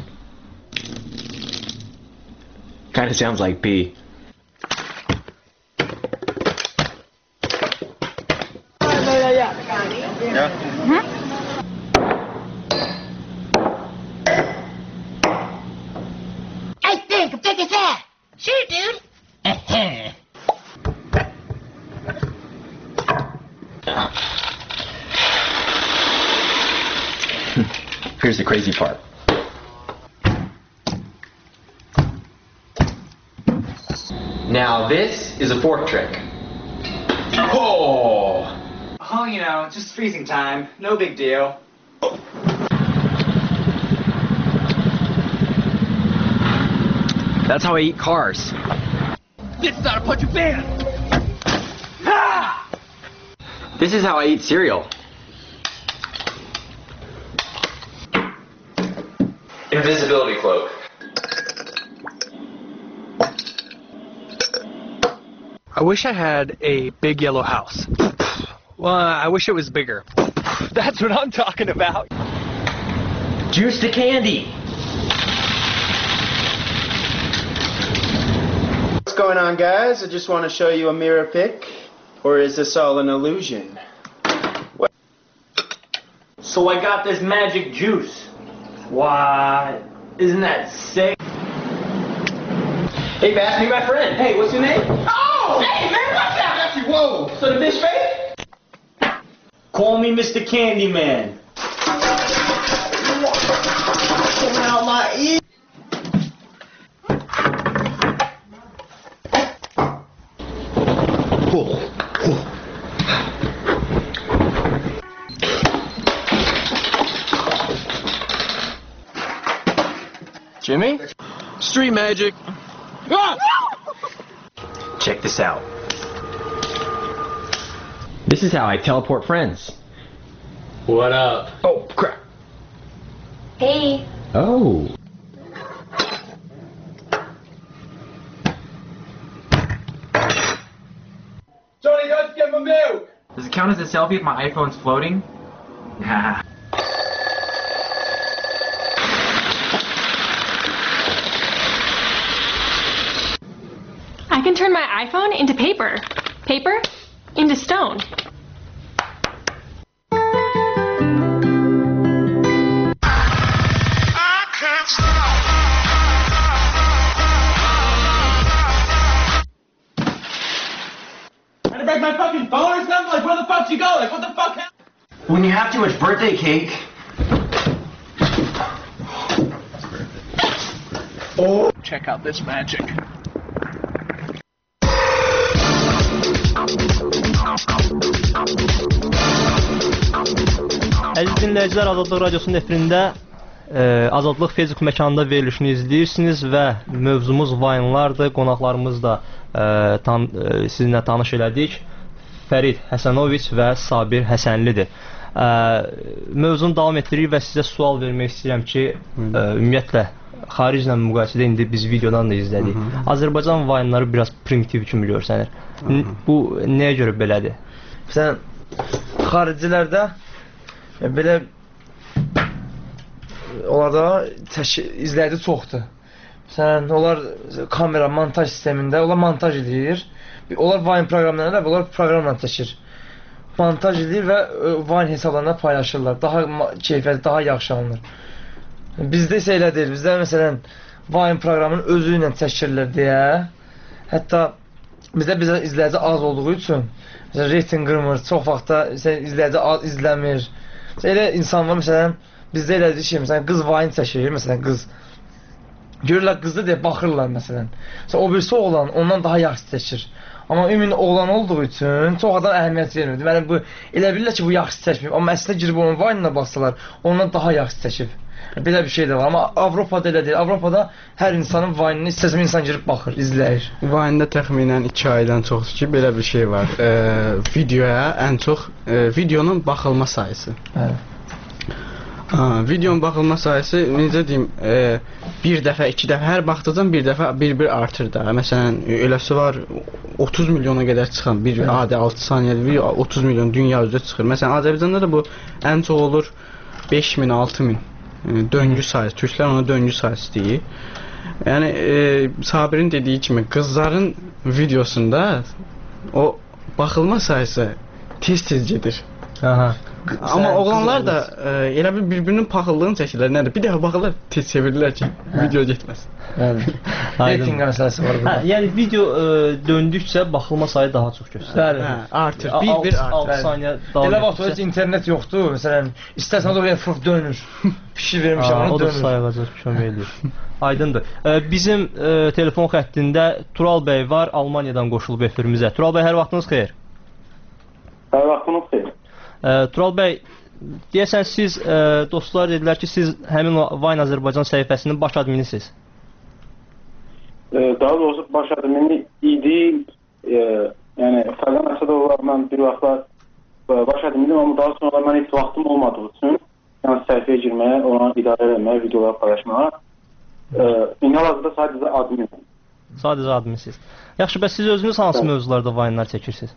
Kinda sounds like pee. Yeah. Huh? I think big as that. Sure, dude. Here's the crazy part. Now this is a fork trick. Oh! Oh, you know, just freezing time. No big deal. That's how I eat cars. This is not a punch fan. This is how I eat cereal. Invisibility cloak. I wish I had a big yellow house. Well, I wish it was bigger. That's what I'm talking about. Juice to candy. What's going on, guys? I just want to show you a mirror pic. Or is this all an illusion? What? So I got this magic juice. Why, isn't that sick? Hey, pass me my friend. Hey, what's your name? Oh, hey, man, what's that? That's you. Whoa. So the bitch fake? Call me Mister Candyman. Coming out my ear. Jimmy? Street magic. Ah! Check this out. This is how I teleport friends. What up? Oh, crap. Hey. Oh. Johnny, don't get my milk. Does it count as a selfie if my iPhone's floating? Nah. I can turn my iPhone into paper. Paper into stone. Trying to break my fucking phone or something? Like, where the fuck you go? Like, what the fuck happened? When you have too much birthday cake. Oh, check out this magic. Əziz dinləyicilər, Azadlıq Radiosunun efirində e, Azadlıq Facebook məkanında verilişini izləyirsiniz və mövzumuz Vine'lardır. Qonaqlarımız da e, tan, e, sizinlə tanış elədik. Fərid Həsənoviç və Sabir Həsənlidir. Ə, mövzunu davam etdiririk və sizə sual vermək istəyirəm ki, ə, ümumiyyətlə xariclə müqayisədə indi biz videodan da izlədik. Hı -hı. Azərbaycan Vine'ları biraz primitiv kimi görsənir. Hı -hı. Bu nəyə görə belədir? Məsələn, xaricilərdə belə onlarda izləyici çoxdur. Məsələn, onlar kamera, montaj sistemində, onlar montaj edir. Onlar Vine proqramlarında, onlar proqramla çəkir. Montaj edir və Vine hesablarına paylaşırlar. Daha keyfiyyətli, daha yaxşı alınır. Bizdə isə elə deyil. Bizdə məsələn Vine proqramının özü ilə çəkirilir deyə. Hətta bizdə bizə izləyici az olduğu üçün məsələn reyting qırmır, çox vaxtda izləyici az izləmir. Elə insan var məsələn bizdə elədir ki, məsələn qız Vine çəkir, məsələn qız görürlər qızdı deyə baxırlar məsələn. Məsələn o birisi oğlan ondan daha yaxşı çəkir. Amma ümumi oğlan olduğu üçün çox adam əhəmiyyət vermir. Deməli bu elə bilirlər ki, bu yaxşı çəkmir. Amma əslində girib onun Vine-ına baxsalar, ondan daha yaxşı çəkib. Belə bir şey də var. Amma Avropada elə deyil. Avropada hər insanın Vine-ni istəsəm insan girib baxır, izləyir. Vine-də təxminən iki aydan çoxdur ki, belə bir şey var. E, videoya ən çox e, videonun baxılma sayısı. Hə. Ha, videonun baxılma sayısı necə deyim, e, bir dəfə, iki dəfə, hər baxdıqdan bir dəfə bir-bir artır da. Məsələn, eləsi var otuz milyona qədər çıxan bir adi altı saniyəli video otuz milyon dünya üzrə çıxır. Məsələn, Azərbaycanda da bu ən çox olur beş min, altı min döngü sayısı. Türklər ona döngü sayısı deyir. Yəni e, Sabirin dediyi kimi qızların videosunda o baxılma sayısı tez-tez gedir. Aha. Amma oğlanlar da e, elə bir bir-birinin paxıllığını çəkirlər. Nədir? Bir dəfə baxırlar, tez çevirirlər ki, video getməsin. Yəni reyting məsələsi var burada. Hə, yəni video ə, döndükcə baxılma sayı daha çox göstərir. Hə, artır. Bir-bir artır. altı saniyə davam elə vaxt heç internet yoxdur. Məsələn, istəsən oraya fırf dönür. Pişik vermişəm onu dönür. O da sayğacaq kömək edir. Aydındır. Ə, bizim ə, telefon xəttində Tural bəy var, Almaniyadan qoşulub efirimizə. Tural bəy, hər vaxtınız xeyir. Hər vaxtınız xeyir. Ə, Tural bəy, deyəsən siz ə, dostlar dedilər ki, siz həmin Vine Azərbaycan səhifəsinin baş adminisiniz. Daha doğrusu baş admini idi. E, yəni Fərqan Əsədovlarla bir vaxtlar baş admindim, amma daha sonra mən heç vaxtım olmadığı üçün yəni səhifəyə girməyə, ona idarə etməyə, videolar paylaşmağa e, hal-hazırda sadəcə adminim. Sadəcə adminsiniz. Yaxşı, bəs siz özünüz hansı mövzularda Vine-lar çəkirsiniz?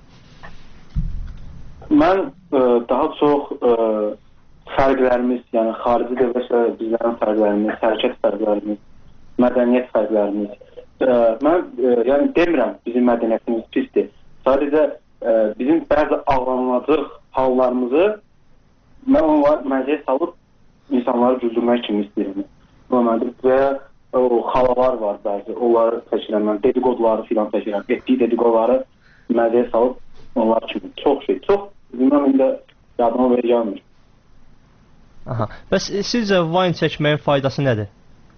Mən e, daha çox e, fərqlərimiz, yəni xarici dövlətlə bizlərin fərqlərimiz, hərəkət fərqlərimiz, mədəniyyət fərqlərimiz. E, mən e, yəni demirəm bizim mədəniyyətimiz pisdir. Sadəcə e, bizim bəzi ağlanılacaq hallarımızı mən onları məziyə salıb insanları güldürmək kimi istəyirəm. Normaldir və o xalalar var bəzi, onları çəkirəm mən, dedikoduları filan çəkirəm, etdiyi dedikoduları məziyə salıb onlar kimi. Çox şey, çox. Bilməm indi yadıma belə gəlmir. Aha. Bəs sizcə Vine çəkməyin faydası nədir?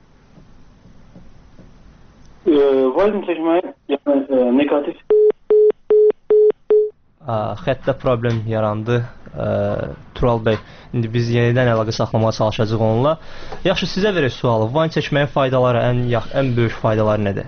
E, Vine çəkməyin yəni e, negativ. Aa, xəttdə problem yarandı. Ə, Tural bəy, indi biz yenidən əlaqə saxlamağa çalışacağıq onunla. Yaxşı, sizə verək sualı. Vine çəkməyin faydaları, ən yax, ən böyük faydaları nədir?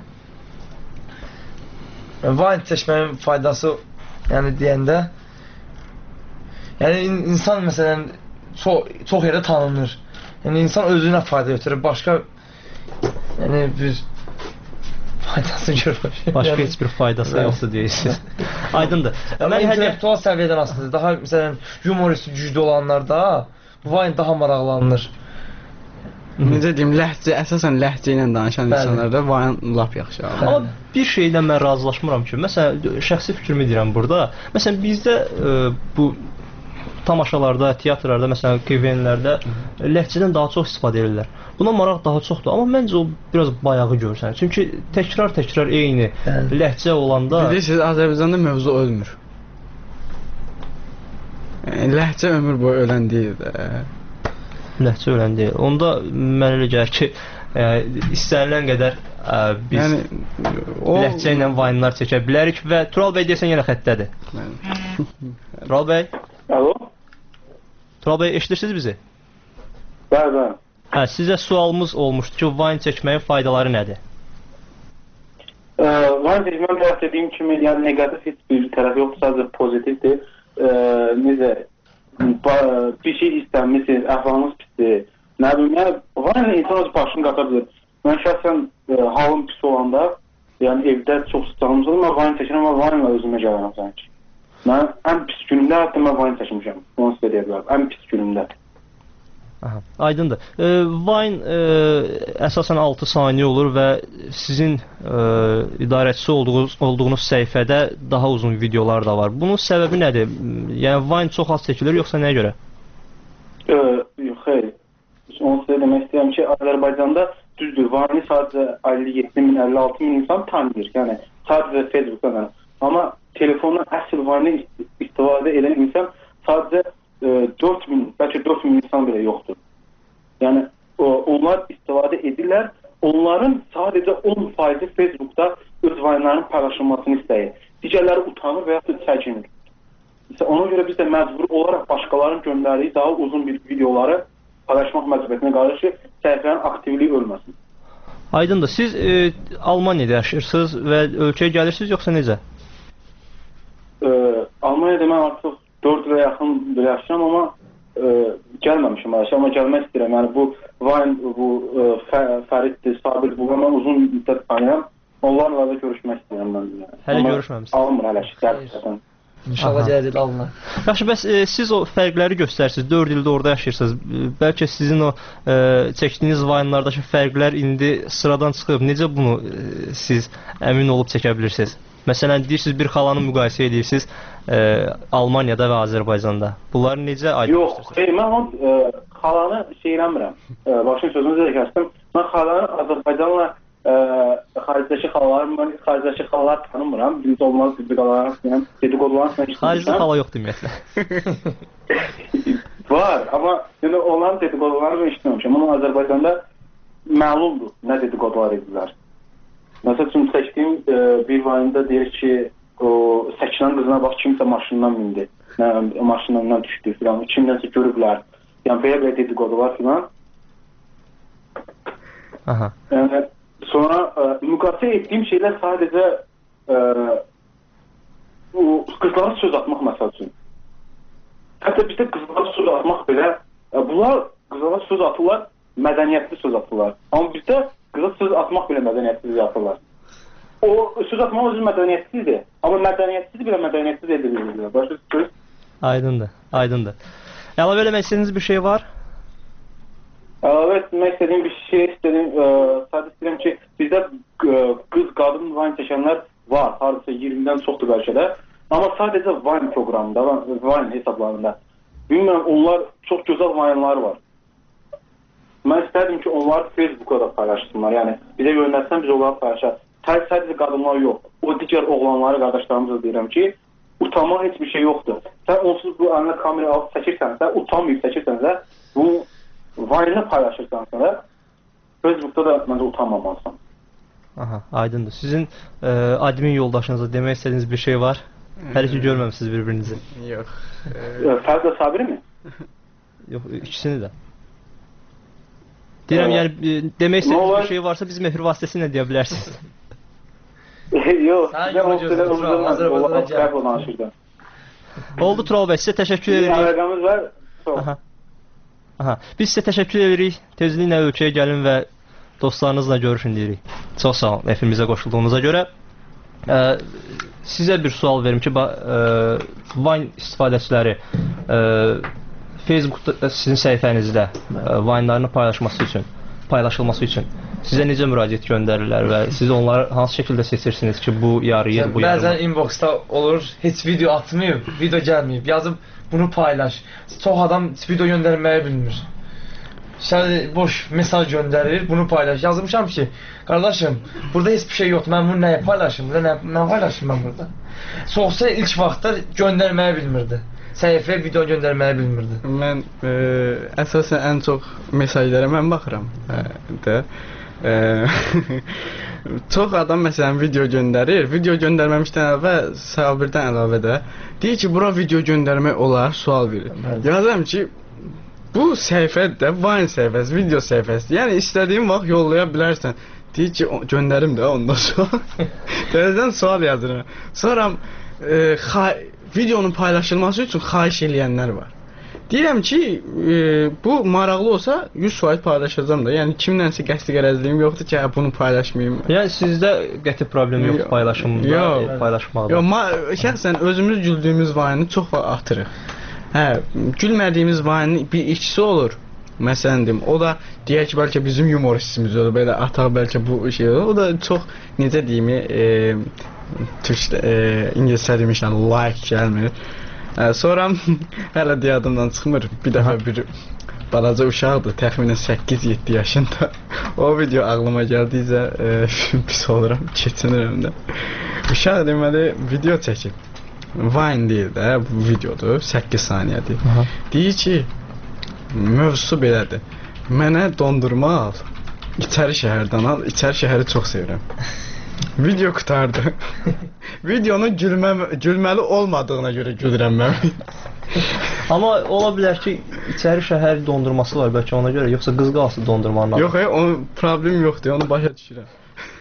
Vine çəkməyin faydası, yəni deyəndə, yəni insan məsələn çox çox yerdə tanınır. Yəni insan özünə fayda götürür, başqa yəni bir faydası görmür. Başqa yəni, heç bir faydası yoxdur deyirsiniz. Aydındır. Mən intellektual səviyyədən asılıdır. Daha məsələn humorist güclü olanlarda Vine daha maraqlanır. Necə deyim, ləhcə, əsasən ləhcə ilə danışan insanlarda Vine lap yaxşı. Amma bir şeydən mən razılaşmıram ki, məsələn, şəxsi fikrimi deyirəm burada. Məsələn, bizdə ə, bu tamaşalarda, teatrlarda, məsələn, K V N-lərdə ləhcədən daha çox istifadə edirlər. Buna maraq daha çoxdur, amma məncə o biraz bayağı görsənir. Çünki təkrar-təkrar eyni ləhcə olanda... Bilirsiniz, Azərbaycanda mövzu ölmür. Ləhcə ömür boyu ölən deyil də. Ləhcə ölən deyil. Onda mən elə gəlir ki, ə, istənilən qədər ə, biz yəni, o... ləhcə ilə Vine-lar çəkə bilərik və Tural bəy deyəsən yenə xəttədir. Tural bəy? Alo? Tural bəy, eşidirsiniz bizi? Bəli, bəli. Hə, sizə sualımız olmuşdu ki, Vine çəkməyin faydaları nədir? Ə, Vine çəkməyin tərəf dediyim kimi, yəni negativ heç bir tərəf yoxdur, sadəcə pozitivdir. Ə, necə, bir şey istənmisiniz, əhvalınız pisdir. Nə bilim, yəni Vine insan öz başını qata bilir. Mən şəxsən e, halım pis olanda, yəni evdə çox sıcağımız olur, mən Vine çəkirəm və Vine ilə özümə gəlirəm sanki. Mən ən pis günümdə hətta mən Vine çəkmişəm. Onu sizə deyə bilərəm. Ən pis günümdə. Aha, aydındır. E, Vine e, əsasən altı saniyə olur və sizin e, idarəçisi olduğunuz, olduğunuz səhifədə daha uzun videolar da var. Bunun səbəbi nədir? Yəni Vine çox az çəkilir, yoxsa nəyə görə? E, yox, xeyr. Onu sizə demək istəyirəm ki, Azərbaycanda düzdür, Vine'i sadəcə əlli yeddi min, əlli altı min insan tanıyır. Yəni sadəcə Facebook'dan. Amma telefondan əsl Vine'i istifadə edən insan sadəcə dörd min, bəlkə dörd min insan belə yoxdur. Yəni onlar istifadə edirlər. Onların sadəcə on faizi Facebook'da öz Vine'ların paylaşılmasını istəyir. Digərləri utanır və ya da çəkinir. Ona görə biz də məcbur olaraq başqalarının göndərdiyi daha uzun bir videoları paylaşmaq məcburiyyətinə qalır ki, səhifənin aktivliyi ölməsin. Aydındır. Siz e, Almaniyada yaşayırsınız və ölkəyə gəlirsiniz, yoxsa necə? E, Almaniyada mən artıq dörd ilə yaxın yaşayıram, amma e, gəlməmişim aşağı, amma gəlmək istəyirəm. Yəni bu Vine, bu e, Fə, Fəriddir, Sabir, bu mən uzun müddət tanıyam. Onlarla da görüşmək istəyirəm mən. Yəni. Hələ görüşməmişsiniz. Almır hələ ki, gəlmişsən. İnşallah gələcək alınlar. Yaxşı, bəs e, siz o fərqləri göstərsiniz. dörd ildə orada yaşayırsınız. Bəlkə sizin o e, çəkdiyiniz Vine'lardakı fərqlər indi sıradan çıxıb. Necə bunu e, siz əmin olub çəkə bilirsiniz? Məsələn, deyirsiniz bir xalanı müqayisə edirsiniz e, Almaniyada və Azərbaycanda. Bunları necə aydın göstərsiniz? Yox, xeyr, mən o e, xalanı şey eləmirəm. E, başın sözünüzü də kəsdim. Mən xalanı Azərbaycanla e, xaricdəki xalaları, mən xaricdəki xalaları tanımıram. Bizdə olmaz dedikoduların, dedikoduların mən işləmişəm. Xaricdə xala yoxdur ümumiyyətlə. Var, amma yəni, onların dedikodularını mən işləmişəm. Amma Azərbaycanda məlumdur nə dedikodular edirlər. Məsəl üçün çəkdiyim e, bir Vine'da deyir ki, o Səkinən qızına bax, kimsə maşından mindi, nə, maşından düşdü filan, kimdənsə görüblər. Yəni belə belə dedikodu var filan. Aha. Yəni sonra e, müqayisə etdiyim şeylər sadəcə e, o qızlara söz atmaq məsəl üçün. Hətta bizdə qızlara söz atmaq belə, e, bunlar qızlara söz atırlar, mədəniyyətli söz atırlar. Amma bizdə qıza söz atmaq belə mədəniyyətsiz yapırlar. O söz atmaq özü mədəniyyətsizdir. Amma mədəniyyətsiz belə mədəniyyətsiz edilir. Başqa söz? Aydındır, aydındır. Əlavə eləmək istədiyiniz bir şey var? Əlavə etmək istədiyim bir şey istədim. E, sadəcə istəyirəm ki, bizdə e, qız, qadın Vine çəkənlər var. Hardasa iyirmidən çoxdur bəlkə də. Amma sadəcə Vine proqramında, Vine hesablarında. Bilmirəm, onlar çox gözəl Vine'lar var. Mən istərdim ki, onlar Facebook'a da paylaşsınlar. Yəni, bizə göndərsən, biz onları paylaşaq. Sadəcə qadınlar yox. O digər oğlanları, qardaşlarımıza deyirəm ki, utanmaq heç bir şey yoxdur. Sən onsuz bu əlinə kamera alıb çəkirsənsə, utanmayıb çəkirsənsə, bunu Vine'lə paylaşırsansə da, Facebook'da da məncə utanmamalısan. Aha, aydındır. Sizin e, admin yoldaşınıza demək istədiyiniz bir şey var? Hələ ki görməmişsiniz bir-birinizi. Yox. E, Fərdə Sabir mi? Yox, ikisini də. Deyirəm, yəni demək istədiyiniz bir şey varsa bizim efir vasitəsilə deyə bilərsiniz. Yox, sizə o sırada Azərbaycanda oldu Tural bəy, sizə təşəkkür edirik. Əlaqəmiz var. Aha. Aha. Biz sizə təşəkkür edirik. Tezliklə ölkəyə gəlin və dostlarınızla görüşün deyirik. Çox sağ olun efirimizə qoşulduğunuza görə. Ə, sizə bir sual verim ki, ə, Vine istifadəçiləri ə, Facebookda sizin səhifənizdə Vine'larını paylaşması üçün, paylaşılması üçün sizə necə müraciət göndərirlər və siz onları hansı şəkildə seçirsiniz ki, bu yarıyır, bu yarımır? Bəzən inboxda olur, heç video atmayıb, video gəlməyib, yazıb bunu paylaş. Çox adam video göndərməyi bilmir. Şələ boş mesaj göndərir, bunu paylaş. Yazmışam ki, qardaşım, burada heç bir şey yoxdur, mən bunu nəyə paylaşım, nə, nə paylaşım mən burada? Soğusa ilk vaxtda göndərməyi bilmirdi. Səhifəyə video göndərməyi bilmirdi. Mən e, əsasən ən çox mesajlara mən baxıram. E, də. E, çox adam məsələn video göndərir. Video göndərməmişdən əvvəl Sabirdən əlavə də deyir ki, bura video göndərmək olar, sual verir. Yazıram ki, bu səhifədə Vine səhifəsi, video səhifəsi. Yəni istədiyin vaxt yollaya bilərsən. Deyir ki, göndərim də ondan sonra. Təzədən sual yazıram. Sonra e, videonun paylaşılması üçün xahiş eləyənlər var. Deyirəm ki, e, bu maraqlı olsa yüz faiz paylaşacağam da. Yəni kimlənsə qəsdi qərəzliyim yoxdur ki, hə, bunu paylaşmayım. Yəni sizdə qəti problem yoxdur paylaşımda, yox, paylaşmaqda. Yox, şəxsən özümüz güldüyümüz vayını çox vaxt atırıq. Hə, gülmədiyimiz vayının bir ikisi olur. Məsələn deyim, o da deyək ki, bəlkə bizim humoristimiz olur, belə ataq bəlkə bu şey olur. O da çox necə deyim, e, türk e, ingiliscə demişəm, like gəlmir. E, sonra hələ deyadımdan çıxmır. Bir dəfə bir balaca uşaqdır, təxminən səkkiz yeddi yaşında. O video ağlıma gəldikcə e, pis oluram, keçinirəm də. Uşaq deməli video çəkib. Vine deyil də, bu videodur, səkkiz saniyədir. Deyir ki, mövzusu belədir. Mənə dondurma al, içəri şəhərdən al, içəri şəhəri çox sevirəm. Video qutardı. Videonun gülmə, gülməli olmadığına görə gülürəm mən. Amma ola bilər ki, içəri şəhər dondurması var bəlkə ona görə, yoxsa qız qalsı dondurmanın adı. Yox, he, onun problem yoxdur, onu başa düşürəm.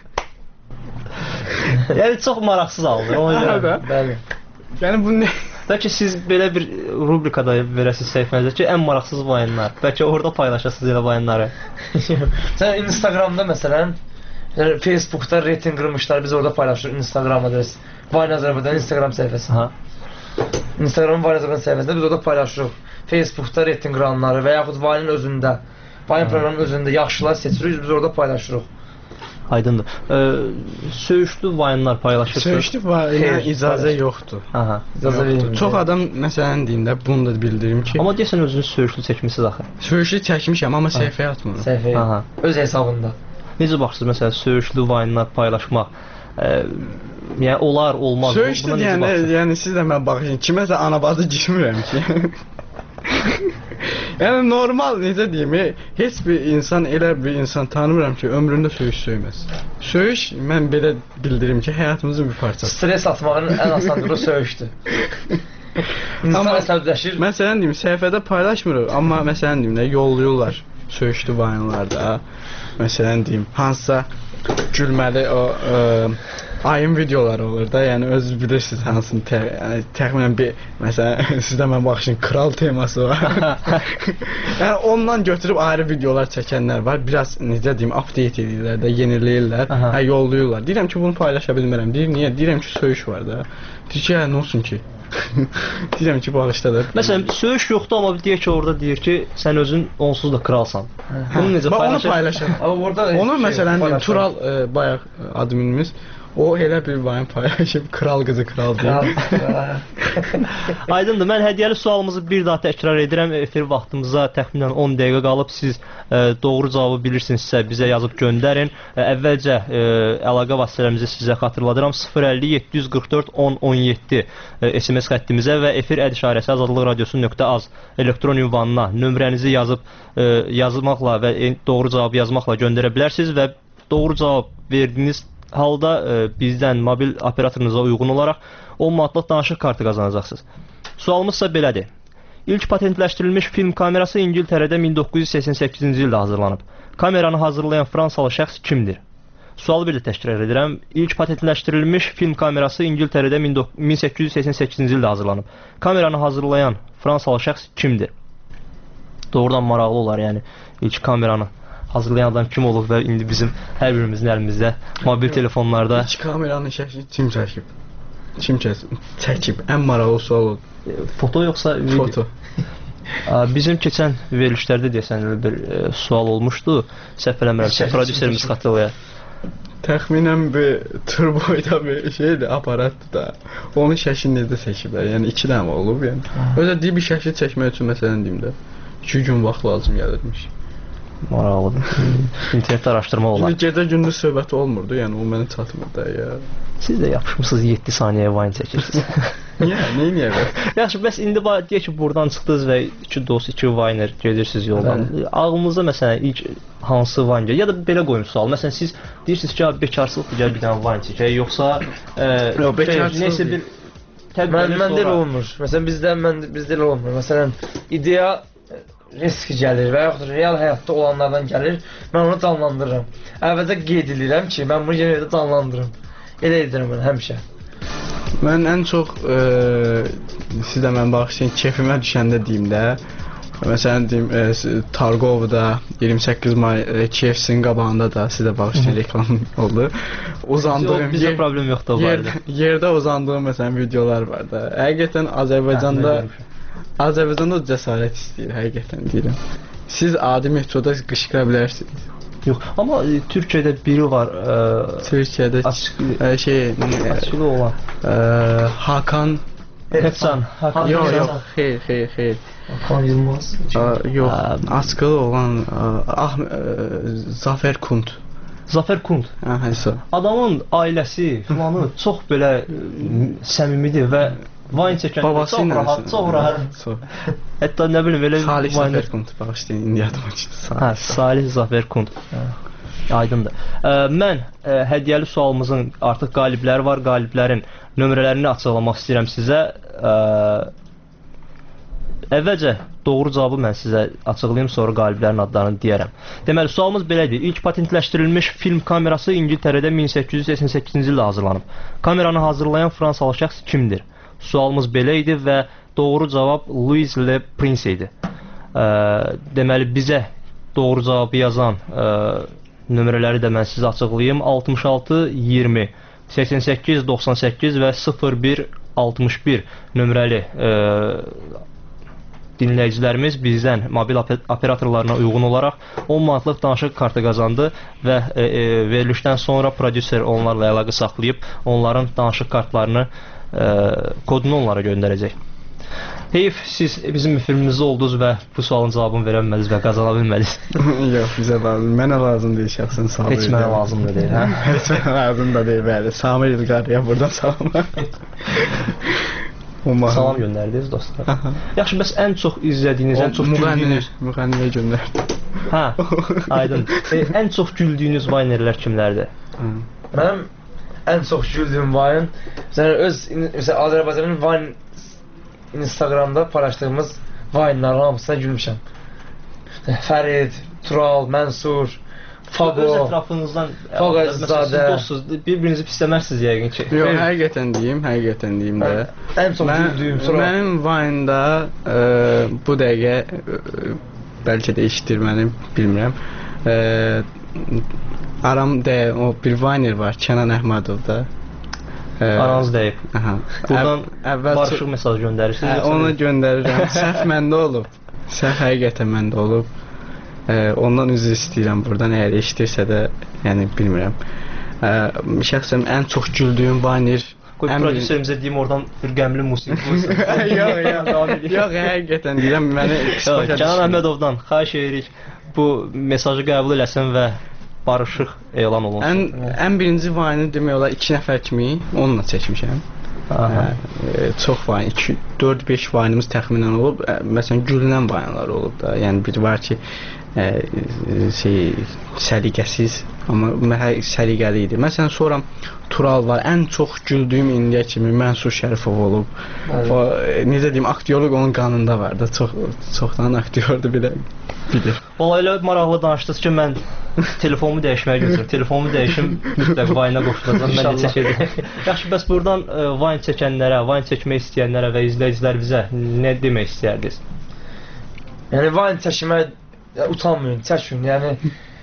Yəni çox maraqsız aldı, ona görə. Bəli. Yəni bu nə? Bəlkə siz belə bir rubrikada verəsiniz səhifənizdə ki, ən maraqsız vayınlar. Bəlkə orada paylaşasınız elə vayınları. Sən Instagramda məsələn, Facebookda reyting qırmışlar, biz orada paylaşırıq Instagram adresi. Vayne Azərbaycan Instagram səhifəsi. Ha. Instagramın Vayne Azərbaycan səhifəsində biz orada paylaşırıq. Facebookda reyting qıranları və yaxud Vayne'ın özündə, Vayne proqramının özündə yaxşılar seçirik, biz orada paylaşırıq. Aydındır. Ee, söyüşlü vayınlar paylaşırsınız. Söyüşlü vayına icazə yoxdur. Aha. İcazə verilmir. Çox adam məsələn deyim də, bunu da bildirim ki. Amma deyəsən özünüz söyüşlü çəkmisiniz axı. Söyüşlü çəkmişəm, amma səhifəyə atmıram. Səhifəyə. Aha. Öz hesabında. Necə baxırsınız məsələn söyüşlü vayınlar paylaşmaq? E, yəni olar, olmaz. Söyüşlü deyəndə, yəni siz də mən baxın, kiməsə anabazı girmirəm ki. Yəni normal necə deyim, heç bir insan elə bir insan tanımıram ki, ömründə söyüş söyməz. Söyüş mən belə bildirim ki, həyatımızın bir parçası. Stres atmağın ən asan yolu söyüşdür. İnsan əsəbləşir. Məsələn deyim, səhifədə paylaşmırıq, amma məsələn deyim də yollayırlar söyüşlü vayınlarda. Məsələn deyim, hansısa gülməli o ə, ayın videoları olur da, yəni özünüz bilirsiniz hansını tə, yəni, təxminən bir, məsələn, sizdə mən baxışın kral teması var. Yəni ondan götürüb ayrı videolar çəkənlər var, biraz necə deyim, update edirlər də, yeniləyirlər, hə, yollayırlar. Deyirəm ki, bunu paylaşa bilmirəm, deyir, niyə? Deyirəm ki, söyüş var da. Deyir ki, hə, nə olsun ki? Deyirəm ki, bağışdadır. Məsələn, söyüş yoxdur, amma deyək ki, orada deyir ki, sən özün onsuz da kralsan. Bunu necə paylaşır? Onu paylaşır. Onu məsələn, deyim, Tural e, bayaq adminimiz, o elə bir vayın paylaşıb, kral qızı kral deyil. Aydındır, mən hədiyyəli sualımızı bir daha təkrar edirəm. Efir vaxtımıza təxminən on dəqiqə qalıb. Siz e, doğru cavabı bilirsinizsə bizə yazıb göndərin. E, əvvəlcə e, əlaqə vasitələrimizi sizə xatırladıram. sıfır əlli yeddi yüz qırx dörd on on yeddi e, S M S xəttimizə və efir əd işarəsi azadlıq radiosu nöqtə az elektron ünvanına nömrənizi yazıb e, yazmaqla və e, doğru cavabı yazmaqla göndərə bilərsiniz və doğru cavab verdiyiniz halda e, bizdən mobil operatorunuza uyğun olaraq on manatlıq danışıq kartı qazanacaqsınız. Sualımız isə belədir. İlk patentləşdirilmiş film kamerası İngiltərədə min doqquz yüz səksən səkkizinci ildə hazırlanıb. Kameranı hazırlayan Fransalı şəxs kimdir? Sualı bir də təkrar edirəm. İlk patentləşdirilmiş film kamerası İngiltərədə min səkkiz yüz səksən səkkizinci ildə hazırlanıb. Kameranı hazırlayan Fransalı şəxs kimdir? Doğrudan maraqlı olar, yəni ilk kameranı hazırlayan adam kim olub və indi bizim hər birimizin əlimizdə mobil telefonlarda. İlk kameranın şəkli kim çəkib? Kim çəkib? Ən maraqlı sual oldu. Foto yoxsa video? Foto. Bizim keçən verilişlərdə deyəsən bir e, sual olmuşdu. Səhv eləmirəmsə, prodüserimiz xatırlayır. Təxminən bir turboyda bir şeydir, aparatdır da. Onun şəklini necə çəkiblər? Yəni iki dənə olub, yəni. Özə deyib bir şəkli çəkmək üçün məsələn deyim də, iki gün vaxt lazım gəlirmiş. Maraqlıdır. İnternetdə araşdırma olar. Gecə gündüz söhbəti olmurdu, yəni o mənə çatmırdı ya. Siz də yapışmısınız yeddi saniyəyə vayın çəkirsiniz. Niyə? Neyin niyə bəs? Yaxşı, bəs indi deyək ki, buradan çıxdınız və iki dost, iki vayner gedirsiniz yoldan. Ağlınızda məsələn ilk hansı vayn gəlir? Ya da belə qoyum sual. Məsələn siz deyirsiniz ki, bekarsılıqdır, gəl bir dənə vayn çəkək, yoxsa neysə bir təbii məndə elə olmur. Məsələn bizdə mən bizdə elə olmur. Məsələn ideya risk gəlir və yaxud real həyatda olanlardan gəlir, mən onu canlandırıram. Əvvəlcə qeyd edirəm ki, mən bunu yenə də canlandırım. Elə edirəm mən həmişə. Mən ən çox e, sizə mən baxışın keyfimə düşəndə deyim də, Məsələn deyim, e, Targovda iyirmi səkkiz may K F C-nin qabağında da sizə bağışlayın reklam oldu. Uzandığım Yox, bizə problem yoxdur o yer, yerdə uzandığım məsələn videolar var da. Həqiqətən Azərbaycanda Azərbaycanda cəsarət istəyir, həqiqətən deyirəm. Siz adi metroda qışqıra bilərsiniz. Yox, amma e, Türkiyədə biri var. E, Türkiyədə açıq, e, şey açığı olan. E, Hakan Hepsan. Hakan yox, yox, xeyr, xeyr, xeyr. Hakan Yılmaz. Yox, açığı olan ah Zafer Kunt. Zafer Kunt. Hə, həsə. Adamın ailəsi filanı çox belə səmimidir və Vine çəkəndə çox rahat, çox rahat. Hətta nə bilim elə Salih Zafer Kunt bağışlayın, indi yadıma çıxdı. Hə, Salih Zafer Kunt. Aydındır. Ə, mən ə, hədiyyəli sualımızın artıq qalibləri var. Qaliblərin nömrələrini açıqlamaq istəyirəm sizə. Ə, əvvəlcə doğru cavabı mən sizə açıqlayım, sonra qaliblərin adlarını deyərəm. Deməli, sualımız belədir. İlk patentləşdirilmiş film kamerası İngiltərədə min səkkiz yüz səksən səkkizinci ildə hazırlanıb. Kameranı hazırlayan Fransalı şəxs kimdir? Sualımız belə idi və doğru cavab Louis Le Prince idi. Ə, deməli, bizə doğru cavabı yazan ə, nömrələri də mən sizə açıqlayım. altmış altı iyirmi səksən səkkiz doxsan səkkiz və sıfır bir altmış bir nömrəli ə, dinləyicilərimiz bizdən mobil operatorlarına uyğun olaraq on manatlıq danışıq kartı qazandı və e, e, verilişdən sonra prodüser onlarla əlaqə saxlayıb onların danışıq kartlarını e, kodunu onlara göndərəcək. Heyf, siz bizim efimizdə oldunuz və bu sualın cavabını verə bilmədiniz və qazana bilmədiniz. Yox, bizə lazım. Mənə lazım deyil şəxsən, sağ olun. Heç mənə lazım da deyil, hə? Heç mənə lazım da deyil, bəli. Samir İlqarıya buradan salam. Salam göndərdiniz dostlar. Yaxşı, bəs ən çox izlədiyiniz, ən çox güldüyünüz... Müğənniyə göndərdi. Hə, aydın. e, ən çox güldüyünüz vaynerlər kimlərdir? Mənim ən çox güldüyüm vayn, məsələn, öz, məsələn, Azərbaycanın vayn Instagramda paylaşdığımız vaynların hamısına gülmüşəm. Fərid, Tural, Mənsur, Fabo, öz ətrafınızdan Faqazadə. Dostsuz, bir-birinizi pisləmərsiniz yəqin ki. Yox, həqiqətən deyim, həqiqətən deyim də. Ən çox güldüyüm sonra. Mənim Vine-da e, bu dəqiqə e, bəlkə də eşitdirməni bilmirəm. E, aram də o bir Viner var, Kənan Əhmədovda. Aranız deyib. Aha. Buradan əvvəl barışıq mesaj göndərirsiniz. Hə, onu göndərirəm. Səhv məndə olub. Səhv həqiqətən məndə olub. E, ondan üzr istəyirəm buradan, əgər eşidirsə də, yəni bilmirəm. E, şəxsən ən çox güldüyüm Viner. Qoy prodüserimizə deyim, oradan bir qəmli musiqi qoysun. Yox, yox. Yox, həqiqətən deyirəm, məni Kənan Əhmədovdan xahiş edirik bu mesajı qəbul eləsin və barışıq elan olunsun. Ən, ən birinci vayını demək olar iki nəfər kimi onunla çəkmişəm. Hə, e, çox vayın, iki dörd beş vayınımız təxminən olub. E, məsələn, gülünən vayınlar olub da. Yəni bir var ki, e, şey səliqəsiz, amma səliqəli idi. Məsələn, sonra Tural var. Ən çox güldüyüm indiyə kimi Mənsur Şərifov olub. Evet. O, e, necə deyim, aktyorluq onun qanında var da. Çox çoxdan aktyordur belə. Bilir. Valla elə maraqlı danışdınız ki, mən telefonumu dəyişməyə götürüm. Telefonumu dəyişim, mütləq Vine-a qoşulacam. Mən də çəkəcəm. Yaxşı, bəs buradan e, Vine çəkənlərə, Vine çəkmək istəyənlərə və izləyicilərimizə nə demək istəyərdiniz? Yəni Vine çəkmək utanmayın, çəkin. Yəni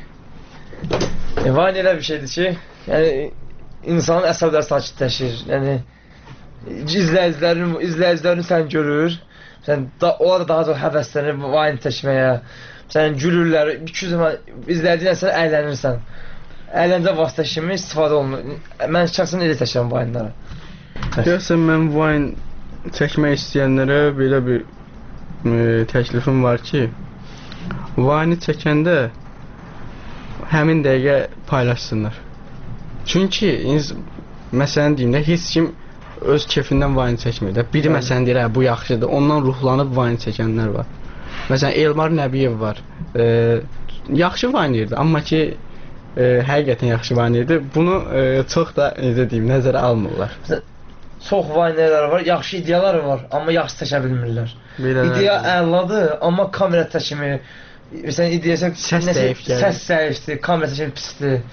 e, Vine elə bir şeydir ki, yəni insanın əsəbləri sakitləşir. Yəni izləyicilərin izləyicilərin sən görür. Sən da, onlar da daha çox həvəslənir Vine çəkməyə. Sən gülürlər, iki zaman izlədiyin sən əylənirsən. Əyləncə vasitə kimi istifadə olunur. Mən şəxsən elə çəkirəm Vine-ları. Görsən, mən Vine çəkmək istəyənlərə belə bir e, təklifim var ki, Vine-i çəkəndə həmin dəqiqə paylaşsınlar. Çünki məsələn deyim də, heç kim öz kefindən Vine çəkmir də. Biri məsələn deyir, hə, bu yaxşıdır. Ondan ruhlanıb Vine çəkənlər var. Məsələn, Elmar Nəbiyev var. E, yaxşı Vine'dir, amma ki e, həqiqətən yaxşı Vine'dir. Bunu e, çox da necə deyim, nəzərə almırlar. Çox Vine'lər var, yaxşı ideyalar var, amma yaxşı çəkə bilmirlər. İdeya əladır, amma kamera çəkimi, məsələn, ideya səs zəifdir. Səs zəifdir, kamera çəkimi pisdir.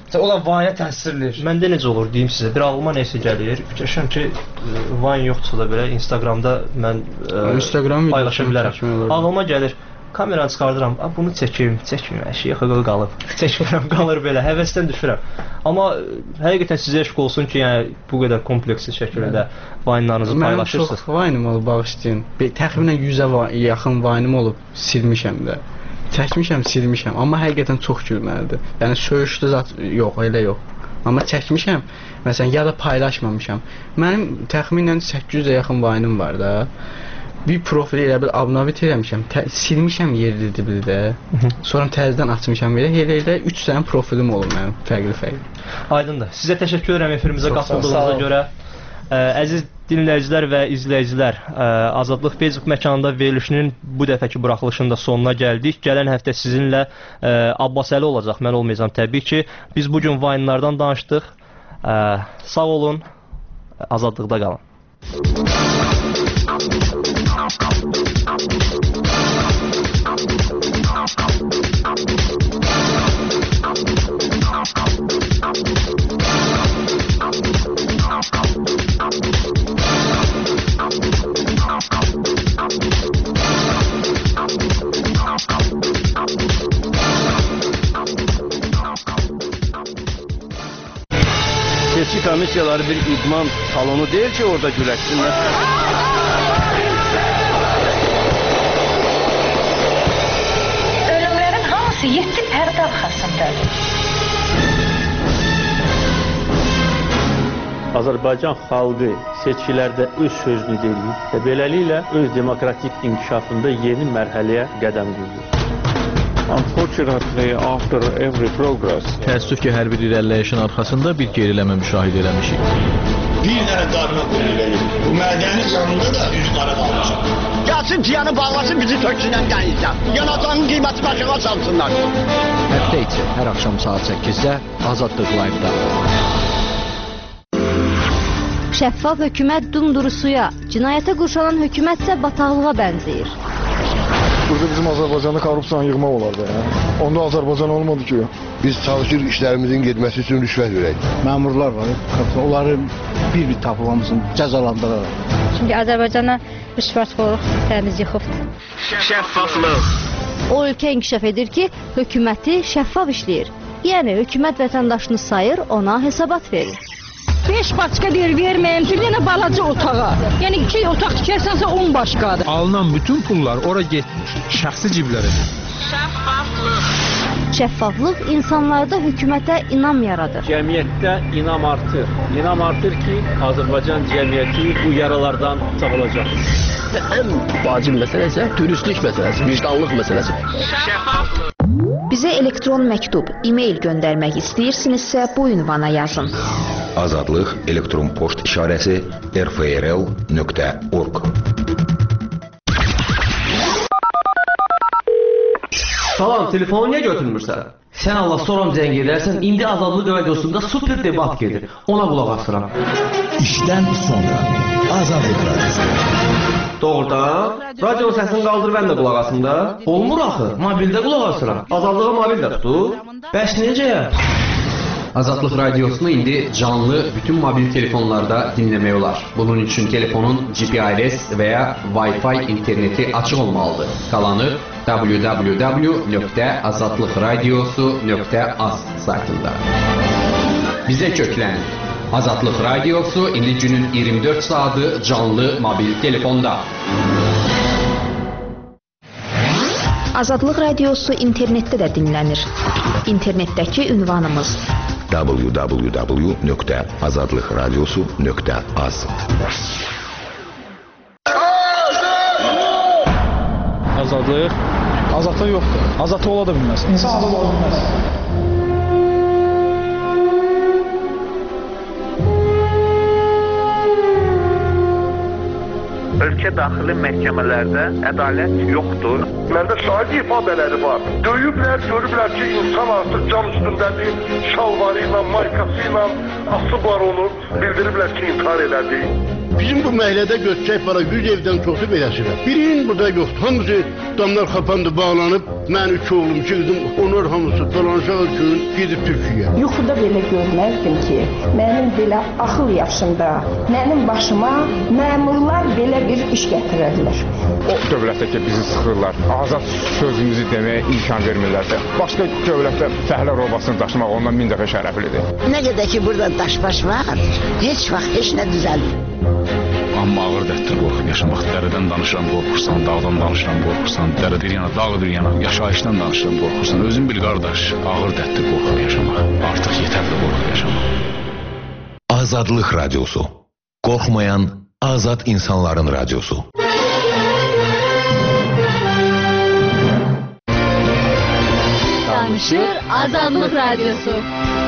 Onlar Vine-ə təsirləyir. Məndə necə olur deyim sizə, bir ağlıma nəsə gəlir. Fikirləşirəm ki, Vine yoxdursa da belə Instagramda mən Instagram paylaşa bilərəm. Ağlıma gəlir, kameranı çıxardıram, bunu çəkim, çəkməyim, əşiyə xəqəl qalıb. Çəkmirəm, qalır belə, həvəsdən düşürəm. Amma həqiqətən sizə eşq olsun ki, yəni bu qədər kompleksiz şəkildə Vine-larınızı paylaşırsınız. Mənim çox Vine-im olub, bağışlayın. Təxminən yüzə yaxın Vine-im olub, silmişəm də. Çəkmişəm, silmişəm, amma həqiqətən çox gülməlidir. Yəni söyüşlü zat yox, elə yox. Amma çəkmişəm, məsələn, ya da paylaşmamışam. Mənim təxminən səkkiz yüzə yaxın Vine-im var da. Bir profili elə bil abunavit eləmişəm, silmişəm yerli dildə. Sonra təzədən açmışam belə. Elə-elə üç dənə profilim olub mənim, fərqli-fərqli. Aydındır. Sizə təşəkkür edirəm efirimizə qatıldığınıza görə. Ə, əziz dinləyicilər və izləyicilər, ə, Azadlıq Facebook məkanında verilişinin bu dəfəki buraxılışının da sonuna gəldik. Gələn həftə sizinlə ə, Abbasəli olacaq, mən olmayacağam təbii ki. Biz bugün Vine-lardan danışdıq. Ə, sağ olun, azadlıqda qalın. Seçki komissiyaları bir idman salonu deyil ki, orada güləşsinlər. Ölümlərin hamısı yeddi pərdə arxasındadır. Azərbaycan xalqı seçkilərdə öz sözünü deyir və beləliklə öz demokratik inkişafında yeni mərhələyə qədəm qoyur. Unfortunately, after every progress, təəssüf ki, hər bir irəliləyişin arxasında bir geriləmə müşahidə eləmişik. Bir dənə darına qoyulur. Bu mədənin yanında da üç qara qalmışam. Gəlsin ciyanı bağlasın, bizi töksünən dənizdən. Yanacağının qiyməti başına salsınlar. Həftə içi hər axşam saat səkkizdə Azadlıq Live-da. Şəffaf hökumət dumduru suya, cinayətə qurşanan hökumət isə bataqlığa bənzəyir. Burada bizim Azərbaycanda korrupsiyanı yığmaq olardı. Yəni. Onda Azərbaycan olmadı ki. Biz çalışır işlərimizin getməsi üçün rüşvət verək. Məmurlar var, onları bir-bir tapılamasın, cəzalandıraraq. Çünki Azərbaycana rüşvətxorluq təmiz yıxıbdır. Şəffaflıq. O ölkə inkişaf edir ki, hökuməti şəffaf işləyir. Yəni hökumət vətəndaşını sayır, ona hesabat verir. beş başqa yer verməyəm ki, yenə balaca otağa. Yəni iki otaq tikərsənsə on başqadır. Alınan bütün pullar ora getmiş, şəxsi ciblərə. Şəffaflıq. Şəffaflıq insanlarda hökumətə inam yaradır. Cəmiyyətdə inam artır. İnam artır ki, Azərbaycan cəmiyyəti bu yaralardan sağılacaq. Ən vacib məsələ isə dürüstlük məsələsi, vicdanlıq məsələsi. Şəffaflıq. Bizə elektron məktub, e-mail göndərmək istəyirsinizsə bu ünvana yazın. Azadlıq elektron poçt işarəsi r f r l nöqtə org. Salam, telefonu niyə götürmürsən? Sən Allah soram zəng edərsən, indi Azadlıq radiosunda super debat gedir. Ona qulaq asıram. İşdən sonra Azadlıq radiosu. Doğrudan, radio səsini qaldır, mən də qulaq asım da. Olmur axı, mobildə qulaq asıram. Azadlığa mobildə tutur. Bəs necə? Azadlıq radiosunu indi canlı bütün mobil telefonlarda dinləmək olar. Bunun üçün telefonun G P R S və ya Wi-Fi interneti açıq olmalıdır. Qalanı w w w nöqtə azadlıq radiosu nöqtə az saytında. Bizə köklən. Azadlıq radiosu indi günün iyirmi dörd saatı canlı mobil telefonda. Azadlıq radiosu internetdə də dinlənir. İnternetdəki ünvanımız w w w nöqtə azadlıq radiosu nöqtə az. Azadlıq? Azadlıq yoxdur. Azadlıq ola da bilməz. İnsan azad ola bilməz. Ölkə daxili məhkəmələrdə ədalət yoxdur. Məndə şahid ifadələri var. Döyüblər, görüblər ki, insan artıq cam üstündədir, şalvarı ilə, maykası ilə asıblar onu, bildiriblər ki, intihar elədi. Bizim bu məhəllədə götürək bala yüz evdən çoxu beləsidir. Birinin burada yoxdur. Hamısı damlar kapandı, bağlanıb. Mən üç oğlum, iki qızım, onlar hamısı dolanışaq üçün gedib Türkiyəyə. Yuxuda belə görməzdim ki, mənim belə axıl yaşımda, mənim başıma məmurlar belə bir iş gətirərlər. O dövlətdə ki, bizi sıxırlar, azad sözümüzü deməyə imkan vermirlərsə, başqa dövlətdə fəhlə robasını daşımaq ondan min dəfə şərəflidir. Nə qədər ki, burada daş-baş var, heç vaxt heç nə düzəlmir. Amma ağır dərddir qorxub yaşamaq. Dərədən danışıram, qorxursan, dağdan danışıram, qorxursan, dərə bir yana, dağ bir yana, yaşayışdan danışıram, qorxursan. Özün bil qardaş, ağır dərddir qorxub yaşamaq. Artıq yetərli qorxub yaşamaq. Azadlıq Radyosu. Qorxmayan azad insanların radyosu. Danışır Azadlıq Radyosu.